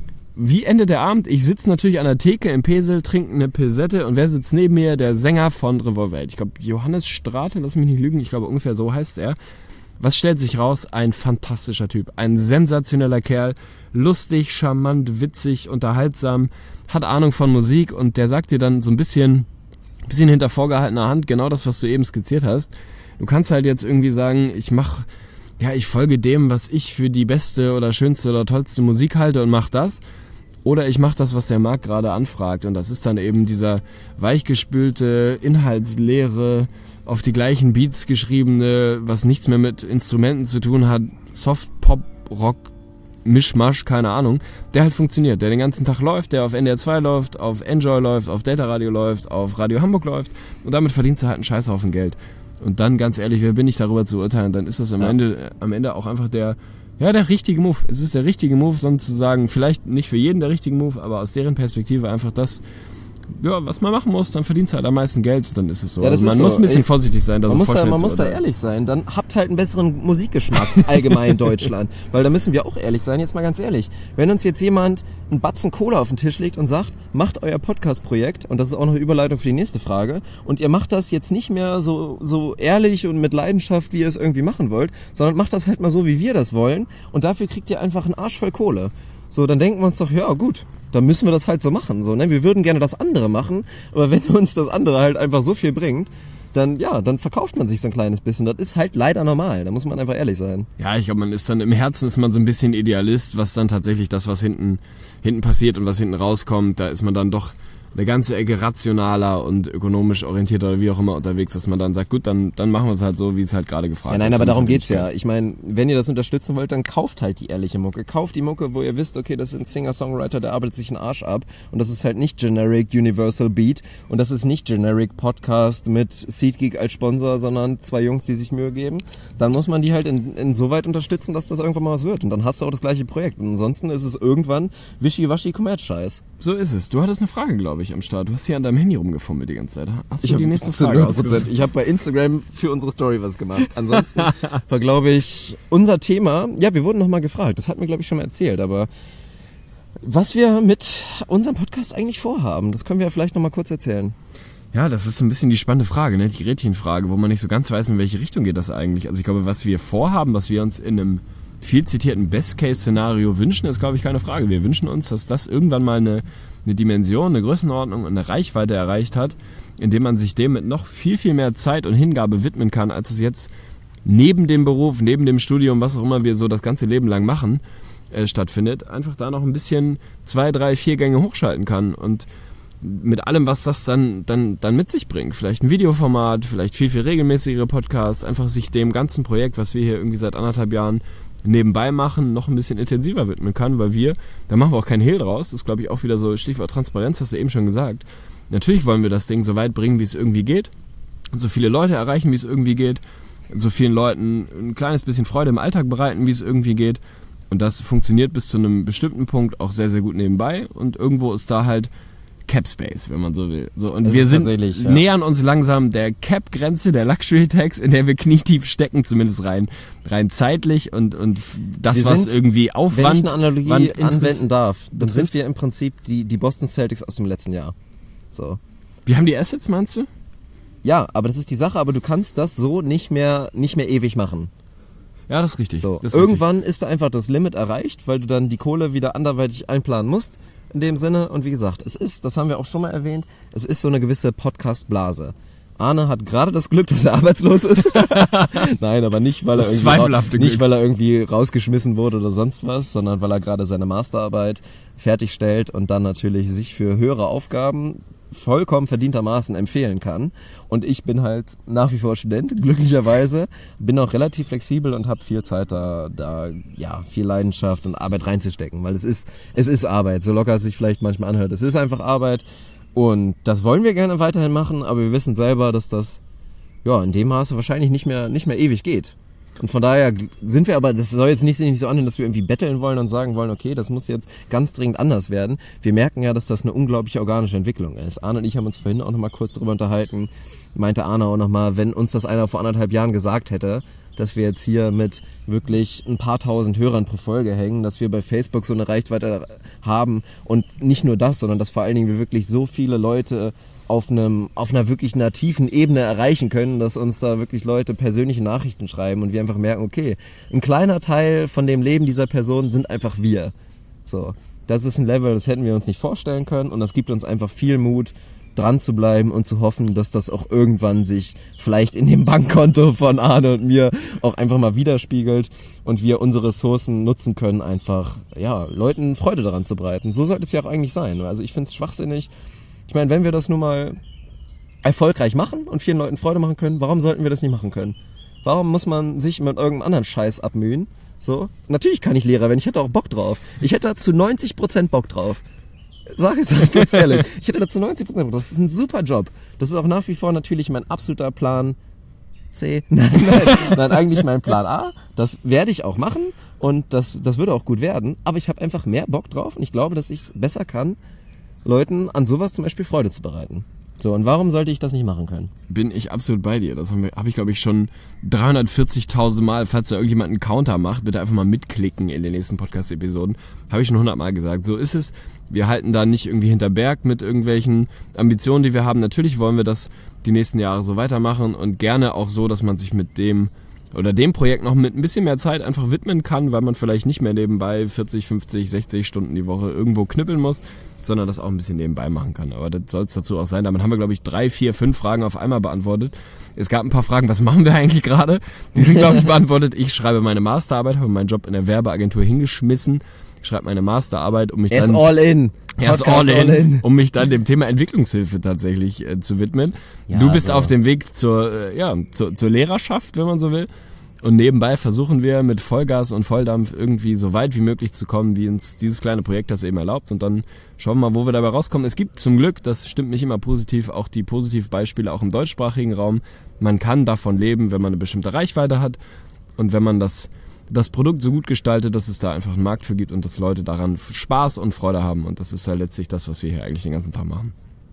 Wie endet der Abend? Ich sitze natürlich an der Theke im Pesel, trinke eine Pilsette und wer sitzt neben mir? Der Sänger von Revolverheld. Ich glaube, Johannes Strate, lass mich nicht lügen, ich glaube ungefähr so heißt er. Was stellt sich raus? Ein fantastischer Typ, ein sensationeller Kerl, lustig, charmant, witzig, unterhaltsam, hat Ahnung von Musik und der sagt dir dann so ein bisschen, bisschen hinter vorgehaltener Hand genau das, was du eben skizziert hast. Du kannst halt jetzt irgendwie sagen, ich mach, ja, ich folge dem, was ich für die beste oder schönste oder tollste Musik halte und mach das. Oder ich mache das, was der Markt gerade anfragt. Und das ist dann eben dieser weichgespülte, inhaltsleere, auf die gleichen Beats geschriebene, was nichts mehr mit Instrumenten zu tun hat, Soft-Pop-Rock, Mischmasch, keine Ahnung, der halt funktioniert, der den ganzen Tag läuft, der auf N D R zwei läuft, auf Enjoy läuft, auf Delta Radio läuft, auf Radio Hamburg läuft und damit verdienst du halt einen Scheißhaufen Geld. Und dann, ganz ehrlich, wer bin ich darüber zu urteilen, dann ist das am, ja. Ende, am Ende auch einfach der, ja, der richtige Move. Es ist der richtige Move, dann zu sagen, vielleicht nicht für jeden der richtige Move, aber aus deren Perspektive einfach das, ja, was man machen muss, dann verdienst du halt am meisten Geld, dann ist es so. Ja, also man so. muss ein bisschen vorsichtig sein. Da man so muss, da, man muss da ehrlich sein, dann habt halt einen besseren Musikgeschmack allgemein in Deutschland. Weil da müssen wir auch ehrlich sein, jetzt mal ganz ehrlich. Wenn uns jetzt jemand einen Batzen Cola auf den Tisch legt und sagt, macht euer Podcast-Projekt, und das ist auch noch eine Überleitung für die nächste Frage, und ihr macht das jetzt nicht mehr so, so ehrlich und mit Leidenschaft, wie ihr es irgendwie machen wollt, sondern macht das halt mal so, wie wir das wollen, und dafür kriegt ihr einfach einen Arsch voll Kohle. So, dann denken wir uns doch, ja gut, dann müssen wir das halt so machen. So, ne? Wir würden gerne das andere machen, aber wenn uns das andere halt einfach so viel bringt, dann ja, dann verkauft man sich so ein kleines bisschen. Das ist halt leider normal, da muss man einfach ehrlich sein. Ja, ich glaube, man ist dann im Herzen ist man so ein bisschen Idealist, was dann tatsächlich das, was hinten hinten passiert und was hinten rauskommt, da ist man dann doch eine ganze Ecke rationaler und ökonomisch orientierter oder wie auch immer unterwegs, dass man dann sagt, gut, dann, dann machen wir es halt so, wie es halt gerade gefragt ist. Ja, nein, aber darum geht's ja. Ich meine, wenn ihr das unterstützen wollt, dann kauft halt die ehrliche Mucke. Kauft die Mucke, wo ihr wisst, okay, das ist ein Singer-Songwriter, der arbeitet sich einen Arsch ab und das ist halt nicht Generic Universal Beat und das ist nicht Generic Podcast mit SeatGeek als Sponsor, sondern zwei Jungs, die sich Mühe geben. Dann muss man die halt in, insoweit unterstützen, dass das irgendwann mal was wird und dann hast du auch das gleiche Projekt. Und ansonsten ist es irgendwann Wischi-Waschi-Kommerz-Scheiß. So ist es. Du hattest eine Frage, glaube ich, am Start. Du hast hier an deinem Handy rumgefummelt die ganze Zeit. Hast du ich die nächste Frage ausgesucht? Ich habe bei Instagram für unsere Story was gemacht. Ansonsten war, glaube ich, unser Thema, ja, wir wurden nochmal gefragt, das hatten wir, glaube ich, schon mal erzählt, aber was wir mit unserem Podcast eigentlich vorhaben, das können wir vielleicht nochmal kurz erzählen. Ja, das ist so ein bisschen die spannende Frage, ne? Die Gretchenfrage, wo man nicht so ganz weiß, in welche Richtung geht das eigentlich. Also ich glaube, was wir vorhaben, was wir uns in einem viel zitierten Best-Case-Szenario wünschen, ist, glaube ich, keine Frage. Wir wünschen uns, dass das irgendwann mal eine, eine Dimension, eine Größenordnung und eine Reichweite erreicht hat, indem man sich dem mit noch viel, viel mehr Zeit und Hingabe widmen kann, als es jetzt neben dem Beruf, neben dem Studium, was auch immer wir so das ganze Leben lang machen, äh, stattfindet. Einfach da noch ein bisschen zwei, drei, vier Gänge hochschalten kann und mit allem, was das dann, dann, dann mit sich bringt. Vielleicht ein Videoformat, vielleicht viel, viel regelmäßigere Podcasts, einfach sich dem ganzen Projekt, was wir hier irgendwie seit anderthalb Jahren nebenbei machen, noch ein bisschen intensiver widmen kann, weil wir, da machen wir auch keinen Hehl draus, das ist, glaube ich, auch wieder so Stichwort Transparenz, hast du eben schon gesagt. Natürlich wollen wir das Ding so weit bringen, wie es irgendwie geht, so viele Leute erreichen, wie es irgendwie geht, so vielen Leuten ein kleines bisschen Freude im Alltag bereiten, wie es irgendwie geht, und das funktioniert bis zu einem bestimmten Punkt auch sehr, sehr gut nebenbei, und irgendwo ist da halt Cap Space, wenn man so will. So, und das wir sind ja. nähern uns langsam der Cap-Grenze, der Luxury-Tax, in der wir knietief stecken, zumindest rein, rein zeitlich, und, und das, wir was sind, irgendwie Aufwand... Wenn ich eine Analogie Wand, anwenden darf, dann betrifft. sind wir im Prinzip die, die Boston Celtics aus dem letzten Jahr. So. Wir haben die Assets, meinst du? Ja, aber das ist die Sache, aber du kannst das so nicht mehr, nicht mehr ewig machen. Ja, das ist richtig. So. Das ist Irgendwann richtig. ist da einfach das Limit erreicht, weil du dann die Kohle wieder anderweitig einplanen musst. In dem Sinne, und wie gesagt, es ist, das haben wir auch schon mal erwähnt, es ist so eine gewisse Podcast-Blase. Arne hat gerade das Glück, dass er arbeitslos ist. Nein, aber nicht, weil er, Das irgendwie zweifelhafte ra- nicht, Glück. weil er irgendwie rausgeschmissen wurde oder sonst was, sondern weil er gerade seine Masterarbeit fertigstellt und dann natürlich sich für höhere Aufgaben vollkommen verdientermaßen empfehlen kann. Und ich bin halt nach wie vor Student, glücklicherweise, bin auch relativ flexibel und habe viel Zeit da, da ja, viel Leidenschaft und Arbeit reinzustecken, weil es ist, es ist Arbeit, so locker es sich vielleicht manchmal anhört. Es ist einfach Arbeit, und das wollen wir gerne weiterhin machen, aber wir wissen selber, dass das ja in dem Maße wahrscheinlich nicht mehr, nicht mehr ewig geht. Und von daher sind wir aber, das soll jetzt nicht, nicht so anhören, dass wir irgendwie betteln wollen und sagen wollen, okay, das muss jetzt ganz dringend anders werden. Wir merken ja, dass das eine unglaubliche organische Entwicklung ist. Arne und ich haben uns vorhin auch nochmal kurz darüber unterhalten. Meinte Arne auch nochmal, wenn uns das einer vor anderthalb Jahren gesagt hätte, dass wir jetzt hier mit wirklich ein paar tausend Hörern pro Folge hängen, dass wir bei Facebook so eine Reichweite haben, und nicht nur das, sondern dass vor allen Dingen wir wirklich so viele Leute auf einem, auf einer wirklich nativen Ebene erreichen können, dass uns da wirklich Leute persönliche Nachrichten schreiben und wir einfach merken, okay, ein kleiner Teil von dem Leben dieser Person sind einfach wir. So, das ist ein Level, das hätten wir uns nicht vorstellen können, und das gibt uns einfach viel Mut, dran zu bleiben und zu hoffen, dass das auch irgendwann sich vielleicht in dem Bankkonto von Arne und mir auch einfach mal widerspiegelt und wir unsere Ressourcen nutzen können, einfach ja Leuten Freude daran zu bereiten. So sollte es ja auch eigentlich sein. Also ich finde es schwachsinnig. Ich meine, wenn wir das nun mal erfolgreich machen und vielen Leuten Freude machen können, warum sollten wir das nicht machen können? Warum muss man sich mit irgendeinem anderen Scheiß abmühen? So, natürlich kann ich Lehrer werden, ich hätte auch Bock drauf. Ich hätte da zu neunzig Prozent Bock drauf. Sag ich, sag ich ganz ehrlich. Ich hätte da zu neunzig Prozent Bock drauf. Das ist ein super Job. Das ist auch nach wie vor natürlich mein absoluter Plan C. Nein, nein, nein, eigentlich mein Plan A. Das werde ich auch machen und das, das würde auch gut werden. Aber ich habe einfach mehr Bock drauf und ich glaube, dass ich es besser kann, Leuten an sowas zum Beispiel Freude zu bereiten. So, und warum sollte ich das nicht machen können? Bin ich absolut bei dir. Das habe hab ich, glaube ich, schon dreihundertvierzigtausend Mal, falls da irgendjemand einen Counter macht, bitte einfach mal mitklicken in den nächsten Podcast-Episoden. Habe ich schon hundert Mal gesagt. So ist es. Wir halten da nicht irgendwie hinter Berg mit irgendwelchen Ambitionen, die wir haben. Natürlich wollen wir das die nächsten Jahre so weitermachen und gerne auch so, dass man sich mit dem oder dem Projekt noch mit ein bisschen mehr Zeit einfach widmen kann, weil man vielleicht nicht mehr nebenbei vierzig, fünfzig, sechzig Stunden die Woche irgendwo knüppeln muss, sondern das auch ein bisschen nebenbei machen kann. Aber das soll es dazu auch sein. Damit haben wir, glaube ich, drei, vier, fünf Fragen auf einmal beantwortet. Es gab ein paar Fragen, was machen wir eigentlich gerade? Die sind, glaube ich, beantwortet. Ich schreibe meine Masterarbeit, habe meinen Job in der Werbeagentur hingeschmissen, schreibe meine Masterarbeit, um mich Er dann... ist all in. Er ist all in, all in, um mich dann dem Thema Entwicklungshilfe tatsächlich äh, zu widmen. Ja, du bist so. auf dem Weg zur, äh, ja, zur, zur Lehrerschaft, wenn man so will. Und nebenbei versuchen wir mit Vollgas und Volldampf irgendwie so weit wie möglich zu kommen, wie uns dieses kleine Projekt das eben erlaubt. Und dann schauen wir mal, wo wir dabei rauskommen. Es gibt zum Glück, das stimmt mich immer positiv, auch die Positivbeispiele auch im deutschsprachigen Raum. Man kann davon leben, wenn man eine bestimmte Reichweite hat und wenn man das, das Produkt so gut gestaltet, dass es da einfach einen Markt für gibt und dass Leute daran Spaß und Freude haben. Und das ist ja letztlich das, was wir hier eigentlich den ganzen Tag machen.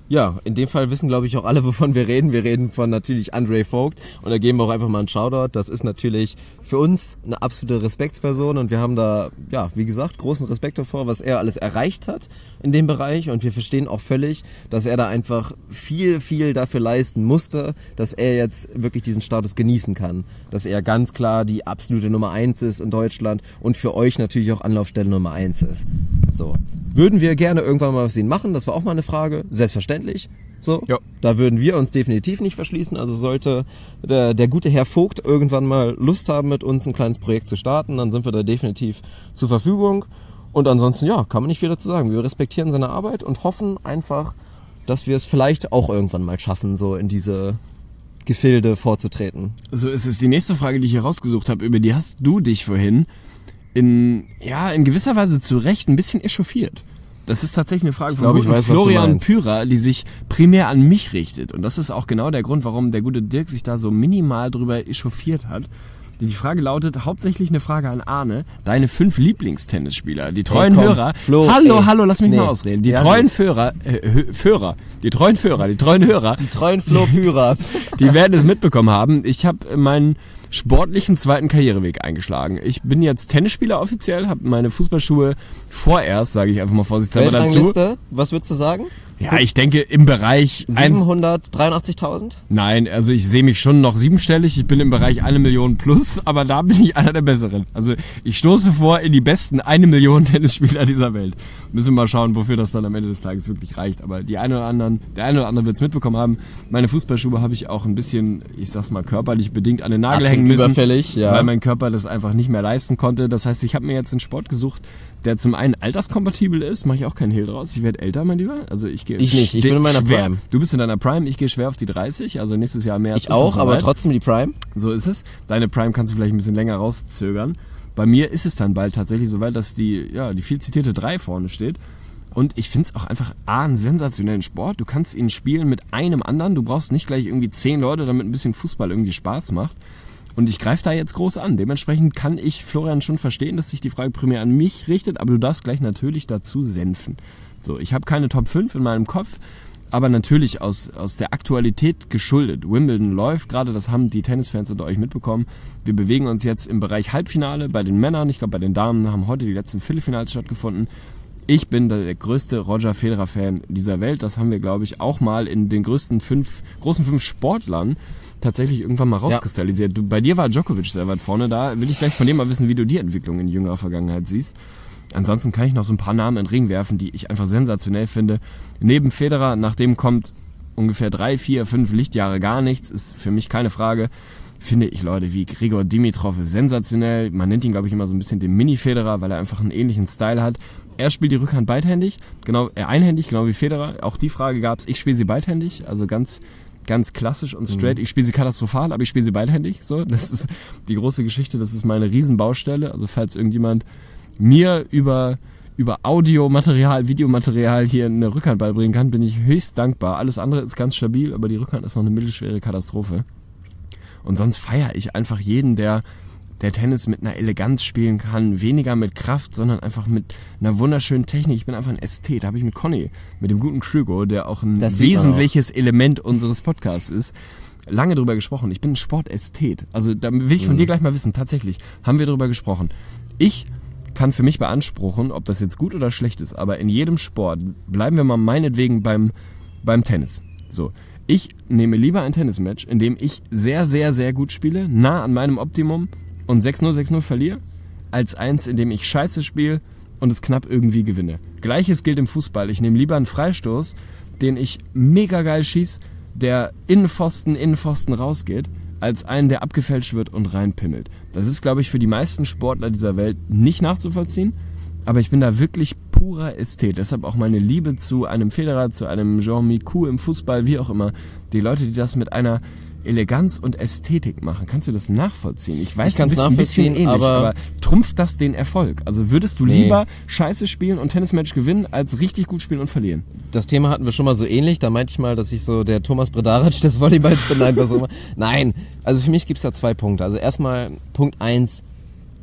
Ja, in dem Fall wissen, glaube ich, auch alle, wovon wir reden. Wir reden von natürlich Andre Vogt und da geben wir auch einfach mal einen Shoutout. Das ist natürlich für uns eine absolute Respektsperson und wir haben da, ja, wie gesagt, großen Respekt davor, was er alles erreicht hat in dem Bereich und wir verstehen auch völlig, dass er da einfach viel, viel dafür leisten musste, dass er jetzt wirklich diesen Status genießen kann. Dass er ganz klar die absolute Nummer eins ist in Deutschland und für euch natürlich auch Anlaufstelle Nummer eins ist. So. Würden wir gerne irgendwann mal was ihn machen? Das war auch mal eine Frage. Selbstverständlich. So, ja. Da würden wir uns definitiv nicht verschließen. Also sollte der, der gute Herr Vogt irgendwann mal Lust haben, mit uns ein kleines Projekt zu starten, dann sind wir da definitiv zur Verfügung. Und ansonsten, ja, kann man nicht viel dazu sagen. Wir respektieren seine Arbeit und hoffen einfach, dass wir es vielleicht auch irgendwann mal schaffen, so in diese Gefilde vorzutreten. So ist es. Die nächste Frage, die ich hier rausgesucht habe, über die hast du dich vorhin in, ja, in gewisser Weise zu Recht ein bisschen echauffiert. Das ist tatsächlich eine Frage von glaub, ich weiß, Florian Pyrer, die sich primär an mich richtet. Und das ist auch genau der Grund, warum der gute Dirk sich da so minimal drüber echauffiert hat. Die Frage lautet, hauptsächlich eine Frage an Arne. Deine fünf Lieblingstennisspieler, die treuen hey, komm, Hörer. Flo, hallo, ey. hallo, lass mich Nee. mal ausreden. Die Ja, treuen gut. Führer, äh, Führer, die treuen Führer, die treuen Hörer, Die treuen Flo Pyras. die werden es mitbekommen haben. Ich habe meinen sportlichen zweiten Karriereweg eingeschlagen. Ich bin jetzt Tennisspieler offiziell, habe meine Fußballschuhe vorerst, sage ich einfach mal vorsichtshalber dazu. Weltrangliste, was würdest du sagen? Ja, ich denke im Bereich eins, siebenhundertdreiundachtzigtausend? nein, also ich sehe mich schon noch siebenstellig. Ich bin im Bereich eine Million plus, aber da bin ich einer der Besseren. Also ich stoße vor in die besten eine Million Tennisspieler dieser Welt. Müssen wir mal schauen, wofür das dann am Ende des Tages wirklich reicht. Aber die eine oder anderen, der eine oder andere wird es mitbekommen haben. Meine Fußballschuhe habe ich auch ein bisschen, ich sag's mal körperlich bedingt, an den Nagel Absolut hängen müssen, überfällig, ja. weil mein Körper das einfach nicht mehr leisten konnte. Das heißt, ich habe mir jetzt einen Sport gesucht, der zum einen alterskompatibel ist, mache ich auch keinen Hehl draus. Ich werde älter, mein Lieber. Also ich gehe Ich nicht, ich bin in meiner schwer, Prime. Du bist in deiner Prime, ich gehe schwer auf die dreißig, also nächstes Jahr März. Ich auch, aber trotzdem die Prime. So ist es. Deine Prime kannst du vielleicht ein bisschen länger rauszögern. Bei mir ist es dann bald tatsächlich so weit, dass die, ja, die viel zitierte drei vorne steht. Und ich finde es auch einfach A, einen sensationellen Sport. Du kannst ihn spielen mit einem anderen. Du brauchst nicht gleich irgendwie zehn Leute, damit ein bisschen Fußball irgendwie Spaß macht. Und ich greife da jetzt groß an. Dementsprechend kann ich Florian schon verstehen, dass sich die Frage primär an mich richtet, aber du darfst gleich natürlich dazu senfen. So, ich habe keine Top fünf in meinem Kopf, aber natürlich aus, aus der Aktualität geschuldet. Wimbledon läuft gerade, das haben die Tennisfans unter euch mitbekommen. Wir bewegen uns jetzt im Bereich Halbfinale bei den Männern. Ich glaube, bei den Damen haben heute die letzten Viertelfinals stattgefunden. Ich bin der größte Roger Federer-Fan dieser Welt. Das haben wir, glaube ich, auch mal in den größten fünf, großen fünf Sportlern tatsächlich irgendwann mal rauskristallisiert. Du, bei dir war Djokovic sehr weit vorne. Da will ich gleich von dir mal wissen, wie du die Entwicklung in jüngerer Vergangenheit siehst. Ansonsten kann ich noch so ein paar Namen in den Ring werfen, die ich einfach sensationell finde. Neben Federer, nach dem kommt ungefähr drei, vier, fünf Lichtjahre gar nichts, ist für mich keine Frage. Finde ich Leute wie Grigor Dimitrov sensationell. Man nennt ihn, glaube ich, immer so ein bisschen den Mini-Federer, weil er einfach einen ähnlichen Style hat. Er spielt die Rückhand beidhändig, genau, äh, einhändig, genau wie Federer. Auch die Frage gab's. Ich spiele sie beidhändig, also ganz ganz klassisch und straight. Mhm. Ich spiele sie katastrophal, aber ich spiele sie beidhändig. So, das ist die große Geschichte, das ist meine Riesenbaustelle. Also falls irgendjemand mir über, über Audiomaterial, Videomaterial hier eine Rückhand beibringen kann, bin ich höchst dankbar. Alles andere ist ganz stabil, aber die Rückhand ist noch eine mittelschwere Katastrophe. Und sonst feiere ich einfach jeden, der, der Tennis mit einer Eleganz spielen kann, weniger mit Kraft, sondern einfach mit einer wunderschönen Technik. Ich bin einfach ein Ästhet. Da habe ich mit Conny, mit dem guten Krügo, der auch ein wesentliches Element unseres Podcasts ist, lange drüber gesprochen. Ich bin ein Sportästhet. Also da will ich von mhm. dir gleich mal wissen, tatsächlich, haben wir drüber gesprochen. Ich kann für mich beanspruchen, ob das jetzt gut oder schlecht ist, aber in jedem Sport, bleiben wir mal meinetwegen beim, beim Tennis. So, ich nehme lieber ein Tennismatch, in dem ich sehr, sehr, sehr gut spiele, nah an meinem Optimum und sechs null, sechs null verliere, als eins, in dem ich scheiße spiele und es knapp irgendwie gewinne. Gleiches gilt im Fußball. Ich nehme lieber einen Freistoß, den ich mega geil schieße, der Innenpfosten, Innenpfosten rausgeht, als einen, der abgefälscht wird und reinpimmelt. Das ist, glaube ich, für die meisten Sportler dieser Welt nicht nachzuvollziehen, aber ich bin da wirklich purer Ästhet. Deshalb auch meine Liebe zu einem Federer, zu einem Jean Micou im Fußball, wie auch immer. Die Leute, die das mit einer Eleganz und Ästhetik machen. Kannst du das nachvollziehen? Ich weiß, ich kann's du bist ein bisschen ähnlich, aber, aber trumpft das den Erfolg? Also würdest du nee. lieber scheiße spielen und Tennismatch gewinnen, als richtig gut spielen und verlieren? Das Thema hatten wir schon mal so ähnlich. Da meinte ich mal, dass ich so der Thomas Bredaric des Volleyballs bin. Nein, was auch immer. Nein, also für mich gibt's da zwei Punkte. Also erstmal Punkt eins.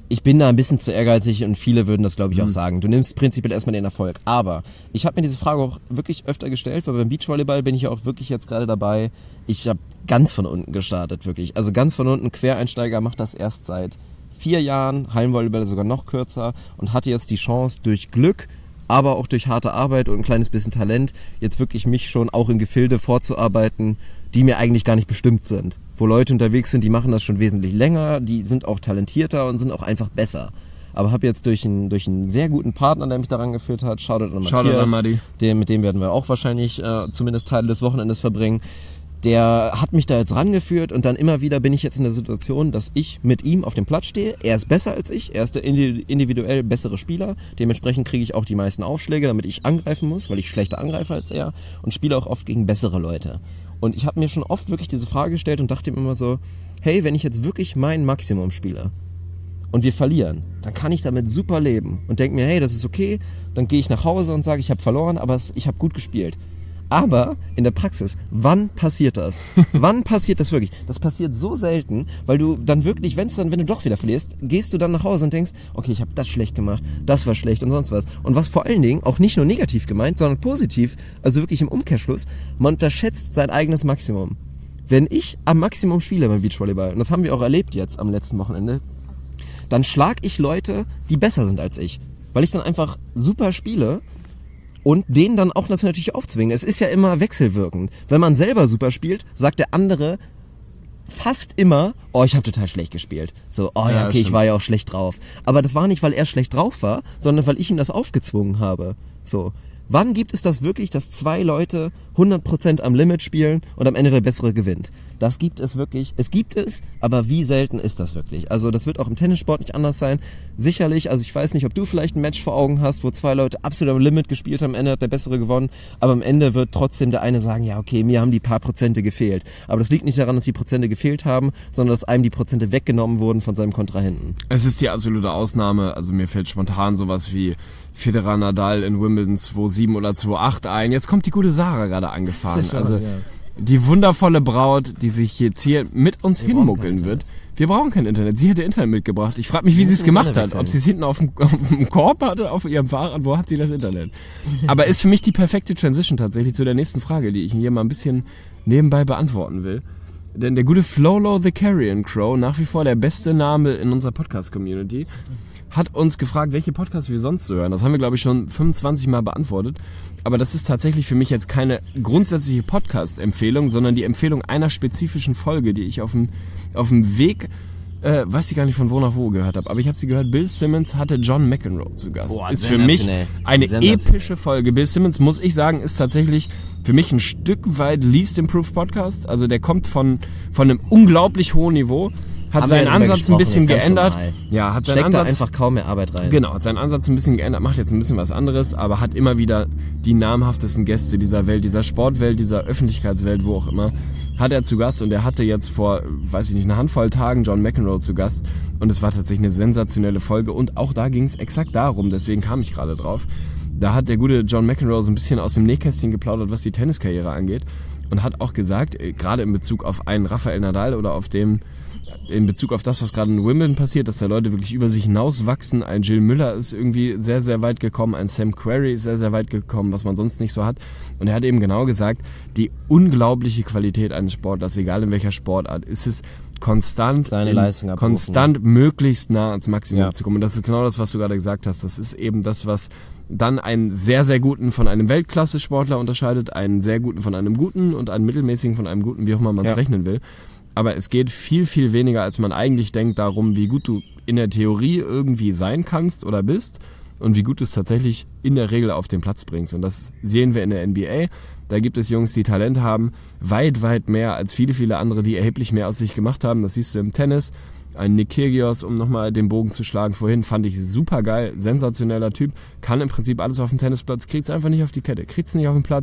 Ich bin da ein bisschen zu ehrgeizig und viele würden das, glaube ich, auch sagen. Du nimmst prinzipiell erstmal den Erfolg. Aber ich habe mir diese Frage auch wirklich öfter gestellt, weil beim Beachvolleyball bin ich ja auch wirklich jetzt gerade dabei. Ich habe ganz von unten gestartet, wirklich. Also ganz von unten, Quereinsteiger, macht das erst seit vier Jahren, Hallenvolleyball sogar noch kürzer und hatte jetzt die Chance durch Glück, aber auch durch harte Arbeit und ein kleines bisschen Talent, jetzt wirklich mich schon auch in Gefilde vorzuarbeiten, die mir eigentlich gar nicht bestimmt sind. Wo Leute unterwegs sind, die machen das schon wesentlich länger, die sind auch talentierter und sind auch einfach besser. Aber habe jetzt durch einen, durch einen sehr guten Partner, der mich daran geführt hat, Shoutout an Matthias, an der, mit dem werden wir auch wahrscheinlich äh, zumindest Teile des Wochenendes verbringen. Der hat mich da jetzt rangeführt und dann immer wieder bin ich jetzt in der Situation, dass ich mit ihm auf dem Platz stehe. Er ist besser als ich, er ist der individuell bessere Spieler. Dementsprechend kriege ich auch die meisten Aufschläge, damit ich angreifen muss, weil ich schlechter angreife als er und spiele auch oft gegen bessere Leute. Und ich habe mir schon oft wirklich diese Frage gestellt und dachte mir immer so, hey, wenn ich jetzt wirklich mein Maximum spiele und wir verlieren, dann kann ich damit super leben und denke mir, hey, das ist okay, dann gehe ich nach Hause und sage, ich habe verloren, aber ich habe gut gespielt. Aber in der Praxis, wann passiert das? Wann passiert das wirklich? Das passiert so selten, weil du dann wirklich, wenn's dann, wenn du doch wieder verlierst, gehst du dann nach Hause und denkst, okay, ich habe das schlecht gemacht, das war schlecht und sonst was. Und was vor allen Dingen auch nicht nur negativ gemeint, sondern positiv, also wirklich im Umkehrschluss, man unterschätzt sein eigenes Maximum. Wenn ich am Maximum spiele beim Beachvolleyball, und das haben wir auch erlebt jetzt am letzten Wochenende, dann schlag ich Leute, die besser sind als ich. Weil ich dann einfach super spiele und denen dann auch das natürlich aufzwingen. Es ist ja immer wechselwirkend. Wenn man selber super spielt, sagt der andere fast immer, oh, ich habe total schlecht gespielt. So, oh ja, Ja, okay, ich stimmt. war ja auch schlecht drauf. Aber das war nicht, weil er schlecht drauf war, sondern weil ich ihm das aufgezwungen habe. So. Wann gibt es das wirklich, dass zwei Leute hundert Prozent am Limit spielen und am Ende der Bessere gewinnt? Das gibt es wirklich. Es gibt es, aber wie selten ist das wirklich? Also das wird auch im Tennissport nicht anders sein. Sicherlich, also ich weiß nicht, ob du vielleicht ein Match vor Augen hast, wo zwei Leute absolut am Limit gespielt haben, am Ende hat der Bessere gewonnen, aber am Ende wird trotzdem der eine sagen, ja okay, mir haben die paar Prozente gefehlt. Aber das liegt nicht daran, dass die Prozente gefehlt haben, sondern dass einem die Prozente weggenommen wurden von seinem Kontrahenten. Es ist die absolute Ausnahme. Also mir fällt spontan sowas wie Federer, Nadal in Wimbledon zwei sieben oder zwei acht ein. Jetzt kommt die gute Sarah gerade angefahren. Also die wundervolle Braut, die sich jetzt hier mit uns hinmuckeln wird. Wir brauchen kein Internet. Sie hätte Internet mitgebracht. Ich frage mich, wie sie es gemacht hat. Ob sie es hinten auf dem, auf dem Korb hatte, auf ihrem Fahrrad. Wo hat sie das Internet? Aber ist für mich die perfekte Transition tatsächlich zu der nächsten Frage, die ich hier mal ein bisschen nebenbei beantworten will. Denn der gute Flolo the Carrion Crow, nach wie vor der beste Name in unserer Podcast-Community, hat uns gefragt, welche Podcasts wir sonst so hören. Das haben wir, glaube ich, schon fünfundzwanzig Mal beantwortet. Aber das ist tatsächlich für mich jetzt keine grundsätzliche Podcast-Empfehlung, sondern die Empfehlung einer spezifischen Folge, die ich auf dem, auf dem Weg, äh, weiß ich gar nicht von wo nach wo gehört habe, aber ich habe sie gehört, Bill Simmons hatte John McEnroe zu Gast. Boah, ist für mich eine epische Folge. Bill Simmons, muss ich sagen, ist tatsächlich für mich ein Stück weit Least Improved Podcast. Also der kommt von, von einem unglaublich hohen Niveau. Hat seinen Ansatz ein bisschen geändert. Ja, hat seinen Steckt Ansatz da einfach kaum mehr Arbeit rein. Genau, hat seinen Ansatz ein bisschen geändert, macht jetzt ein bisschen was anderes, aber hat immer wieder die namhaftesten Gäste dieser Welt, dieser Sportwelt, dieser Öffentlichkeitswelt, wo auch immer, hat er zu Gast und er hatte jetzt vor, weiß ich nicht, eine Handvoll Tagen John McEnroe zu Gast und es war tatsächlich eine sensationelle Folge und auch da ging es exakt darum, deswegen kam ich gerade drauf. Da hat der gute John McEnroe so ein bisschen aus dem Nähkästchen geplaudert, was die Tenniskarriere angeht und hat auch gesagt, gerade in Bezug auf einen Rafael Nadal oder auf dem in Bezug auf das, was gerade in Wimbledon passiert, dass da Leute wirklich über sich hinauswachsen. Ein Jill Müller ist irgendwie sehr, sehr weit gekommen, ein Sam Querrey ist sehr, sehr weit gekommen, was man sonst nicht so hat. Und er hat eben genau gesagt, die unglaubliche Qualität eines Sportlers, egal in welcher Sportart, ist es konstant, Seine in, Leistung abrufen. konstant möglichst nah ans Maximum Ja. zu kommen. Und das ist genau das, was du gerade gesagt hast. Das ist eben das, was dann einen sehr, sehr guten von einem Weltklasse-Sportler unterscheidet, einen sehr guten von einem guten und einen mittelmäßigen von einem guten, wie auch immer man es Ja. rechnen will. Aber es geht viel, viel weniger, als man eigentlich denkt, darum, wie gut du in der Theorie irgendwie sein kannst oder bist und wie gut du es tatsächlich in der Regel auf den Platz bringst. Und das sehen wir in der N B A. Da gibt es Jungs, die Talent haben, weit, weit mehr als viele, viele andere, die erheblich mehr aus sich gemacht haben. Das siehst du im Tennis. Ein Nick Kyrgios, um nochmal den Bogen zu schlagen, vorhin fand ich super geil, sensationeller Typ, kann im Prinzip alles auf dem Tennisplatz, kriegt es einfach nicht auf die Kette, kriegt es nicht auf den Platz,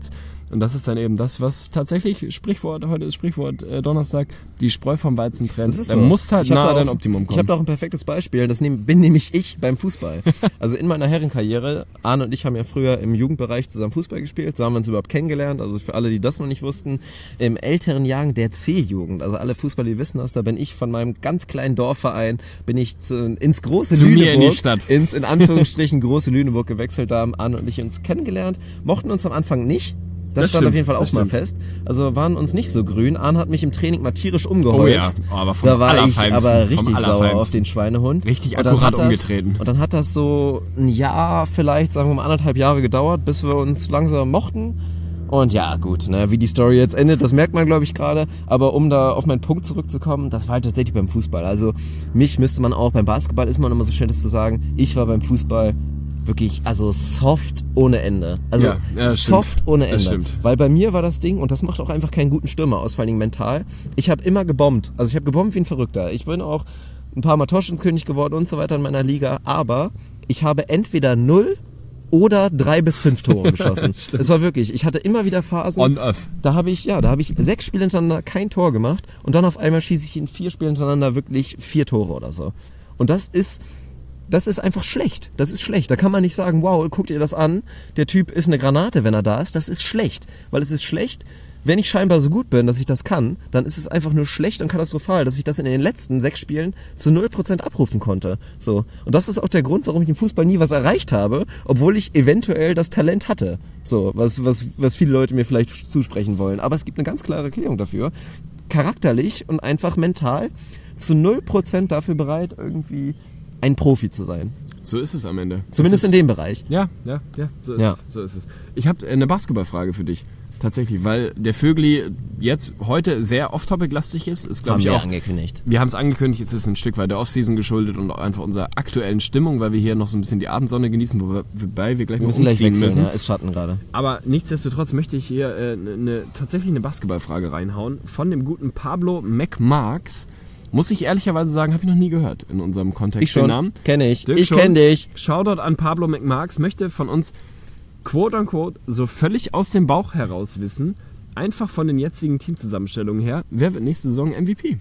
Und das ist dann eben das, was tatsächlich, Sprichwort, heute ist Sprichwort äh, Donnerstag, die Spreu vom Weizen trennt. Das ist Da so. muss halt Ich hab nah da an dein auch- Optimum Ich kommen. habe da auch ein perfektes Beispiel. Das nehm, bin nämlich ich beim Fußball. Also in meiner Herrenkarriere, Arne und ich haben ja früher im Jugendbereich zusammen Fußball gespielt. So haben wir uns überhaupt kennengelernt. Also für alle, die das noch nicht wussten, im älteren Jahren der C-Jugend. Also alle Fußballer, die wissen das, da bin ich von meinem ganz kleinen Dorfverein, bin ich zu, ins große Zu Lüneburg. mir in die Stadt. Ins in Anführungsstrichen große Lüneburg gewechselt. Da haben Arne und ich uns kennengelernt. Mochten uns am Anfang nicht. Das, Das stand stimmt, auf jeden Fall auch das mal stimmt. fest. Also waren uns nicht so grün. Arne hat mich im Training mal tierisch umgeholzt. Oh ja, aber vom da war ich Allerfeinsten, aber vom richtig sauer Allerfeinsten. auf den Schweinehund. Richtig Und dann akkurat hat das, umgetreten. Und dann hat das so ein Jahr, vielleicht sagen wir mal anderthalb Jahre gedauert, bis wir uns langsam mochten. Und ja, gut, ne, wie die Story jetzt endet, das merkt man, glaube ich, gerade. Aber um da auf meinen Punkt zurückzukommen, das war halt tatsächlich beim Fußball. Also mich müsste man auch, beim Basketball ist man immer so schnell, das zu sagen, ich war beim Fußball wirklich, also soft ohne Ende. Also Ja, ja, das soft stimmt. ohne Ende. Das stimmt. Weil bei mir war das Ding, und das macht auch einfach keinen guten Stürmer aus, vor allen Dingen mental, ich habe immer gebombt. Also ich habe gebombt wie ein Verrückter. Ich bin auch ein paar Mal Torschützenkönig geworden und so weiter in meiner Liga, aber ich habe entweder null oder drei bis fünf Tore geschossen. Es war wirklich, ich hatte immer wieder Phasen. On-off. Da habe ich, ja, da habe ich sechs Spiele hintereinander kein Tor gemacht und dann auf einmal schieße ich in vier Spielen hintereinander wirklich vier Tore oder so. Und das ist, das ist einfach schlecht. Das ist schlecht. Da kann man nicht sagen, wow, guckt ihr das an, der Typ ist eine Granate, wenn er da ist. Das ist schlecht. Weil es ist schlecht, wenn ich scheinbar so gut bin, dass ich das kann, dann ist es einfach nur schlecht und katastrophal, dass ich das in den letzten sechs Spielen zu null Prozent abrufen konnte. So. Und das ist auch der Grund, warum ich im Fußball nie was erreicht habe, obwohl ich eventuell das Talent hatte. So, was, was, was viele Leute mir vielleicht zusprechen wollen. Aber es gibt eine ganz klare Erklärung dafür. Charakterlich und einfach mental zu null Prozent dafür bereit, irgendwie ein Profi zu sein. So ist es am Ende. Zumindest Das in ist, dem Bereich. Ja, ja, ja, so ist Ja. es. So ist es. Ich habe eine Basketballfrage für dich. Tatsächlich, weil der Vögli jetzt heute sehr off-topic-lastig ist. Ist, glaube Haben ich, wir auch. angekündigt. Wir haben es angekündigt, es ist ein Stück weit der Off-Season geschuldet und auch einfach unserer aktuellen Stimmung, weil wir hier noch so ein bisschen die Abendsonne genießen, wo wir, wobei wir gleich Wir mal müssen gleich umziehen wechseln, müssen. ja, ist Schatten gerade. Aber nichtsdestotrotz möchte ich hier äh, ne, ne, tatsächlich eine Basketballfrage reinhauen von dem guten Pablo McMarks. Muss ich ehrlicherweise sagen, habe ich noch nie gehört in unserem Kontext Ich schon, den Namen. kenne ich. Dirk Ich schon. kenne dich. Shoutout an Pablo McMarks, möchte von uns quote unquote so völlig aus dem Bauch heraus wissen, einfach von den jetzigen Teamzusammenstellungen her, wer wird nächste Saison M V P?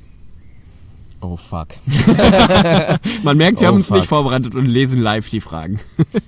Oh fuck. Man merkt, wir Oh, haben uns fuck. nicht vorbereitet und lesen live die Fragen.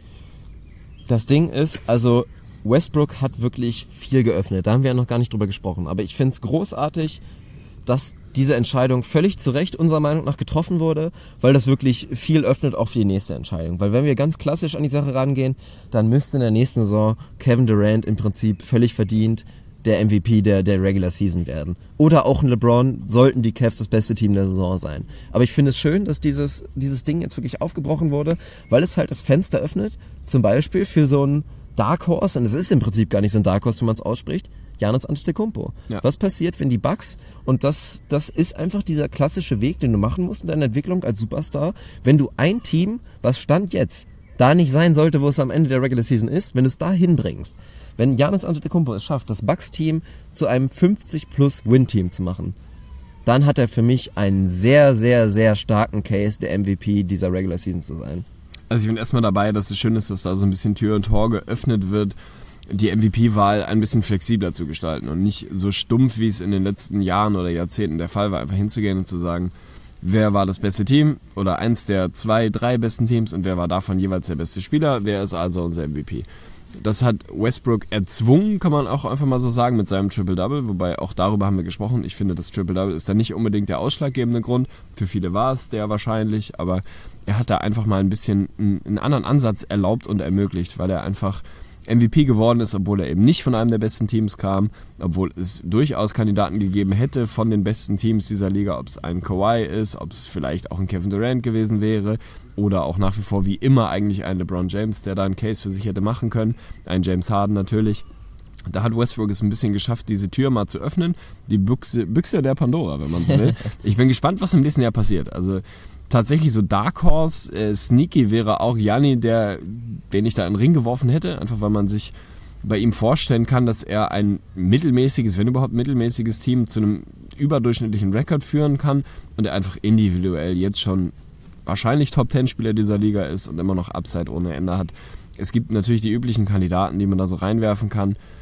Das Ding ist, also Westbrook hat wirklich viel geöffnet. Da haben wir ja noch gar nicht drüber gesprochen. Aber ich finde es großartig, dass diese Entscheidung völlig zu Recht unserer Meinung nach getroffen wurde, weil das wirklich viel öffnet auch für die nächste Entscheidung. Weil wenn wir ganz klassisch an die Sache rangehen, dann müsste in der nächsten Saison Kevin Durant im Prinzip völlig verdient der M V P der, der Regular Season werden. Oder auch ein LeBron, sollten die Cavs das beste Team der Saison sein. Aber ich finde es schön, dass dieses, dieses Ding jetzt wirklich aufgebrochen wurde, weil es halt das Fenster öffnet, zum Beispiel für so einen Dark Horse, und es ist im Prinzip gar nicht so ein Dark Horse, wenn man es ausspricht, Giannis Antetokounmpo. Ja. Was passiert, wenn die Bucks, und das, das ist einfach dieser klassische Weg, den du machen musst in deiner Entwicklung als Superstar, wenn du ein Team, was Stand jetzt da nicht sein sollte, wo es am Ende der Regular Season ist, wenn du es da hinbringst, wenn Giannis Antetokounmpo es schafft, das Bucks-Team zu einem fünfzig plus Win Team zu machen, dann hat er für mich einen sehr, sehr, sehr starken Case, der M V P dieser Regular Season zu sein. Also ich bin erstmal dabei, dass es schön ist, dass da so ein bisschen Tür und Tor geöffnet wird, die M V P-Wahl ein bisschen flexibler zu gestalten und nicht so stumpf, wie es in den letzten Jahren oder Jahrzehnten der Fall war, einfach hinzugehen und zu sagen, wer war das beste Team oder eins der zwei, drei besten Teams und wer war davon jeweils der beste Spieler, wer ist also unser M V P. Das hat Westbrook erzwungen, kann man auch einfach mal so sagen, mit seinem Triple-Double, wobei auch darüber haben wir gesprochen. Ich finde, das Triple-Double ist da nicht unbedingt der ausschlaggebende Grund. Für viele war es der wahrscheinlich, aber er hat da einfach mal ein bisschen einen anderen Ansatz erlaubt und ermöglicht, weil er einfach M V P geworden ist, obwohl er eben nicht von einem der besten Teams kam, obwohl es durchaus Kandidaten gegeben hätte von den besten Teams dieser Liga, ob es ein Kawhi ist, ob es vielleicht auch ein Kevin Durant gewesen wäre oder auch nach wie vor wie immer eigentlich ein LeBron James, der da einen Case für sich hätte machen können, ein James Harden natürlich. Da hat Westbrook es ein bisschen geschafft, diese Tür mal zu öffnen, die Büchse, Büchse der Pandora, wenn man so will. Ich bin gespannt, was im nächsten Jahr passiert. Also tatsächlich so Dark Horse, äh, Sneaky wäre auch Gianni, der, den ich da in den Ring geworfen hätte, einfach weil man sich bei ihm vorstellen kann, dass er ein mittelmäßiges, wenn überhaupt mittelmäßiges Team zu einem überdurchschnittlichen Rekord führen kann und er einfach individuell jetzt schon wahrscheinlich Top-Ten-Spieler dieser Liga ist und immer noch Upside ohne Ende hat. Es gibt natürlich die üblichen Kandidaten, die man da so reinwerfen kann.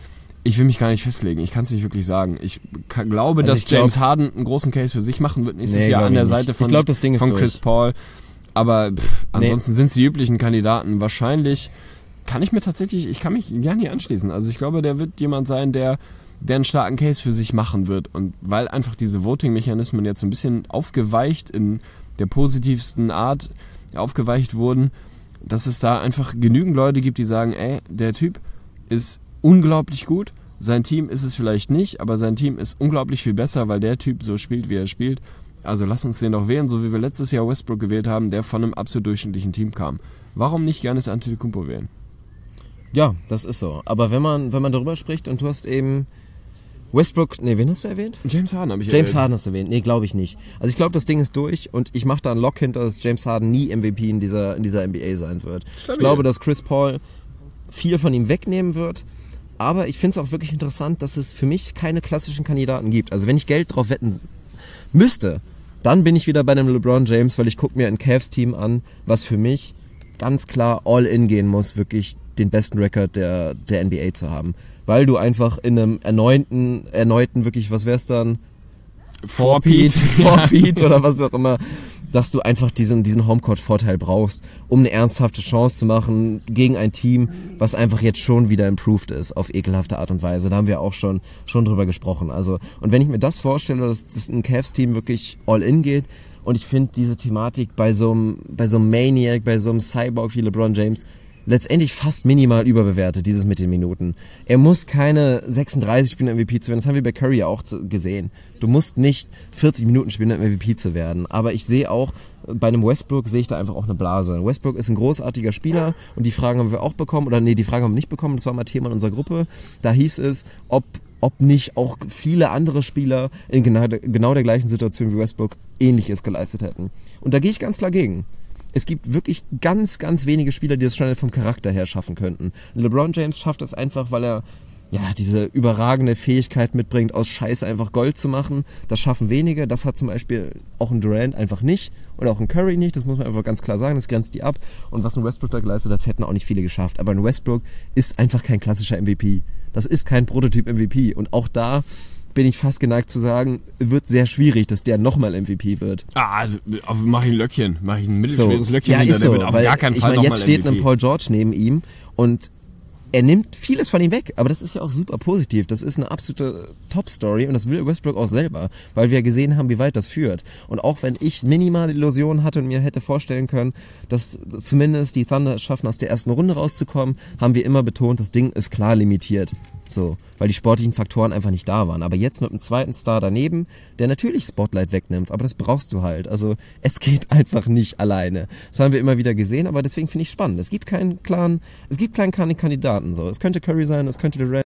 Ich will mich gar nicht festlegen. Ich kann es nicht wirklich sagen. Ich k- glaube, Also dass ich glaub, James Harden einen großen Case für sich machen wird nächstes Nee, Jahr glaub an der ich nicht. Seite von, Ich glaub, das Ding ist von Chris durch. Paul. Aber pff, ansonsten sind es die üblichen Kandidaten. Wahrscheinlich kann ich mir tatsächlich, ich kann mich gerne hier anschließen. Also ich glaube, der wird jemand sein, der, der einen starken Case für sich machen wird. Und weil einfach diese Voting-Mechanismen jetzt ein bisschen aufgeweicht, in der positivsten Art aufgeweicht wurden, dass es da einfach genügend Leute gibt, die sagen, ey, der Typ ist unglaublich gut. Sein Team ist es vielleicht nicht, aber sein Team ist unglaublich viel besser, weil der Typ so spielt, wie er spielt. Also lass uns den doch wählen, so wie wir letztes Jahr Westbrook gewählt haben, der von einem absolut durchschnittlichen Team kam. Warum nicht Giannis Antetokounmpo wählen? Ja, das ist so. Aber wenn man, wenn man darüber spricht und du hast eben Westbrook, nee, wen hast du erwähnt? James Harden habe ich James erwähnt. Harden hast du erwähnt. Nee, glaube ich nicht. Also ich glaube, das Ding ist durch und ich mache da einen Lock hinter, dass James Harden nie M V P in dieser, in dieser N B A sein wird. Stabil. Ich glaube, dass Chris Paul viel von ihm wegnehmen wird. Aber ich finde es auch wirklich interessant, dass es für mich keine klassischen Kandidaten gibt. Also wenn ich Geld drauf wetten müsste, dann bin ich wieder bei einem LeBron James, weil ich gucke mir ein Cavs-Team an, was für mich ganz klar all in gehen muss, wirklich den besten Rekord der, der N B A zu haben. Weil du einfach in einem erneuten, erneuten wirklich, was wär's dann? Four-Peat. Four-Peat oder was auch immer, dass du einfach diesen, diesen Homecourt-Vorteil brauchst, um eine ernsthafte Chance zu machen gegen ein Team, was einfach jetzt schon wieder improved ist, auf ekelhafte Art und Weise. Da haben wir auch schon, schon drüber gesprochen. Also, und wenn ich mir das vorstelle, dass, dass ein Cavs-Team wirklich all in geht, und ich finde diese Thematik bei so einem, bei so einem Maniac, bei so einem Cyborg wie LeBron James, letztendlich fast minimal überbewertet, dieses mit den Minuten. Er muss keine sechsunddreißig spielen, um M V P zu werden. Das haben wir bei Curry ja auch zu, gesehen. Du musst nicht vierzig Minuten spielen, um M V P zu werden. Aber ich sehe auch, bei einem Westbrook sehe ich da einfach auch eine Blase. Westbrook ist ein großartiger Spieler und die Fragen haben wir auch bekommen. Oder nee, die Fragen haben wir nicht bekommen. Das war mal Thema in unserer Gruppe. Da hieß es, ob, ob nicht auch viele andere Spieler in genau der, genau der gleichen Situation wie Westbrook Ähnliches geleistet hätten. Und da gehe ich ganz klar gegen. Es gibt wirklich ganz, ganz wenige Spieler, die das schon vom Charakter her schaffen könnten. LeBron James schafft es einfach, weil er ja diese überragende Fähigkeit mitbringt, aus Scheiße einfach Gold zu machen. Das schaffen wenige. Das hat zum Beispiel auch ein Durant einfach nicht oder auch ein Curry nicht. Das muss man einfach ganz klar sagen. Das grenzt die ab. Und was ein Westbrook da geleistet hat, das hätten auch nicht viele geschafft. Aber ein Westbrook ist einfach kein klassischer M V P. Das ist kein Prototyp-M V P. Und auch da bin ich fast geneigt zu sagen, wird sehr schwierig, dass der nochmal M V P wird. Ah, also mach ich ein Löckchen. Mach ich ein mittelschweres So. Löckchen Ja, hinter, ist der so, wird auf weil gar keinen ich Fall meine, nochmal jetzt steht M V P. ein Paul George neben ihm und er nimmt vieles von ihm weg, aber das ist ja auch super positiv. Das ist eine absolute Top-Story und das will Westbrook auch selber, weil wir gesehen haben, wie weit das führt. Und auch wenn ich minimale Illusionen hatte und mir hätte vorstellen können, dass zumindest die Thunder es schaffen, aus der ersten Runde rauszukommen, haben wir immer betont, das Ding ist klar limitiert. So, weil die sportlichen Faktoren einfach nicht da waren. Aber jetzt mit einem zweiten Star daneben, der natürlich Spotlight wegnimmt, aber das brauchst du halt. Also es geht einfach nicht alleine. Das haben wir immer wieder gesehen, aber deswegen finde ich spannend. Es gibt keinen klaren, es gibt keinen klaren Kandidaten. So, es könnte Curry sein, es könnte Durant.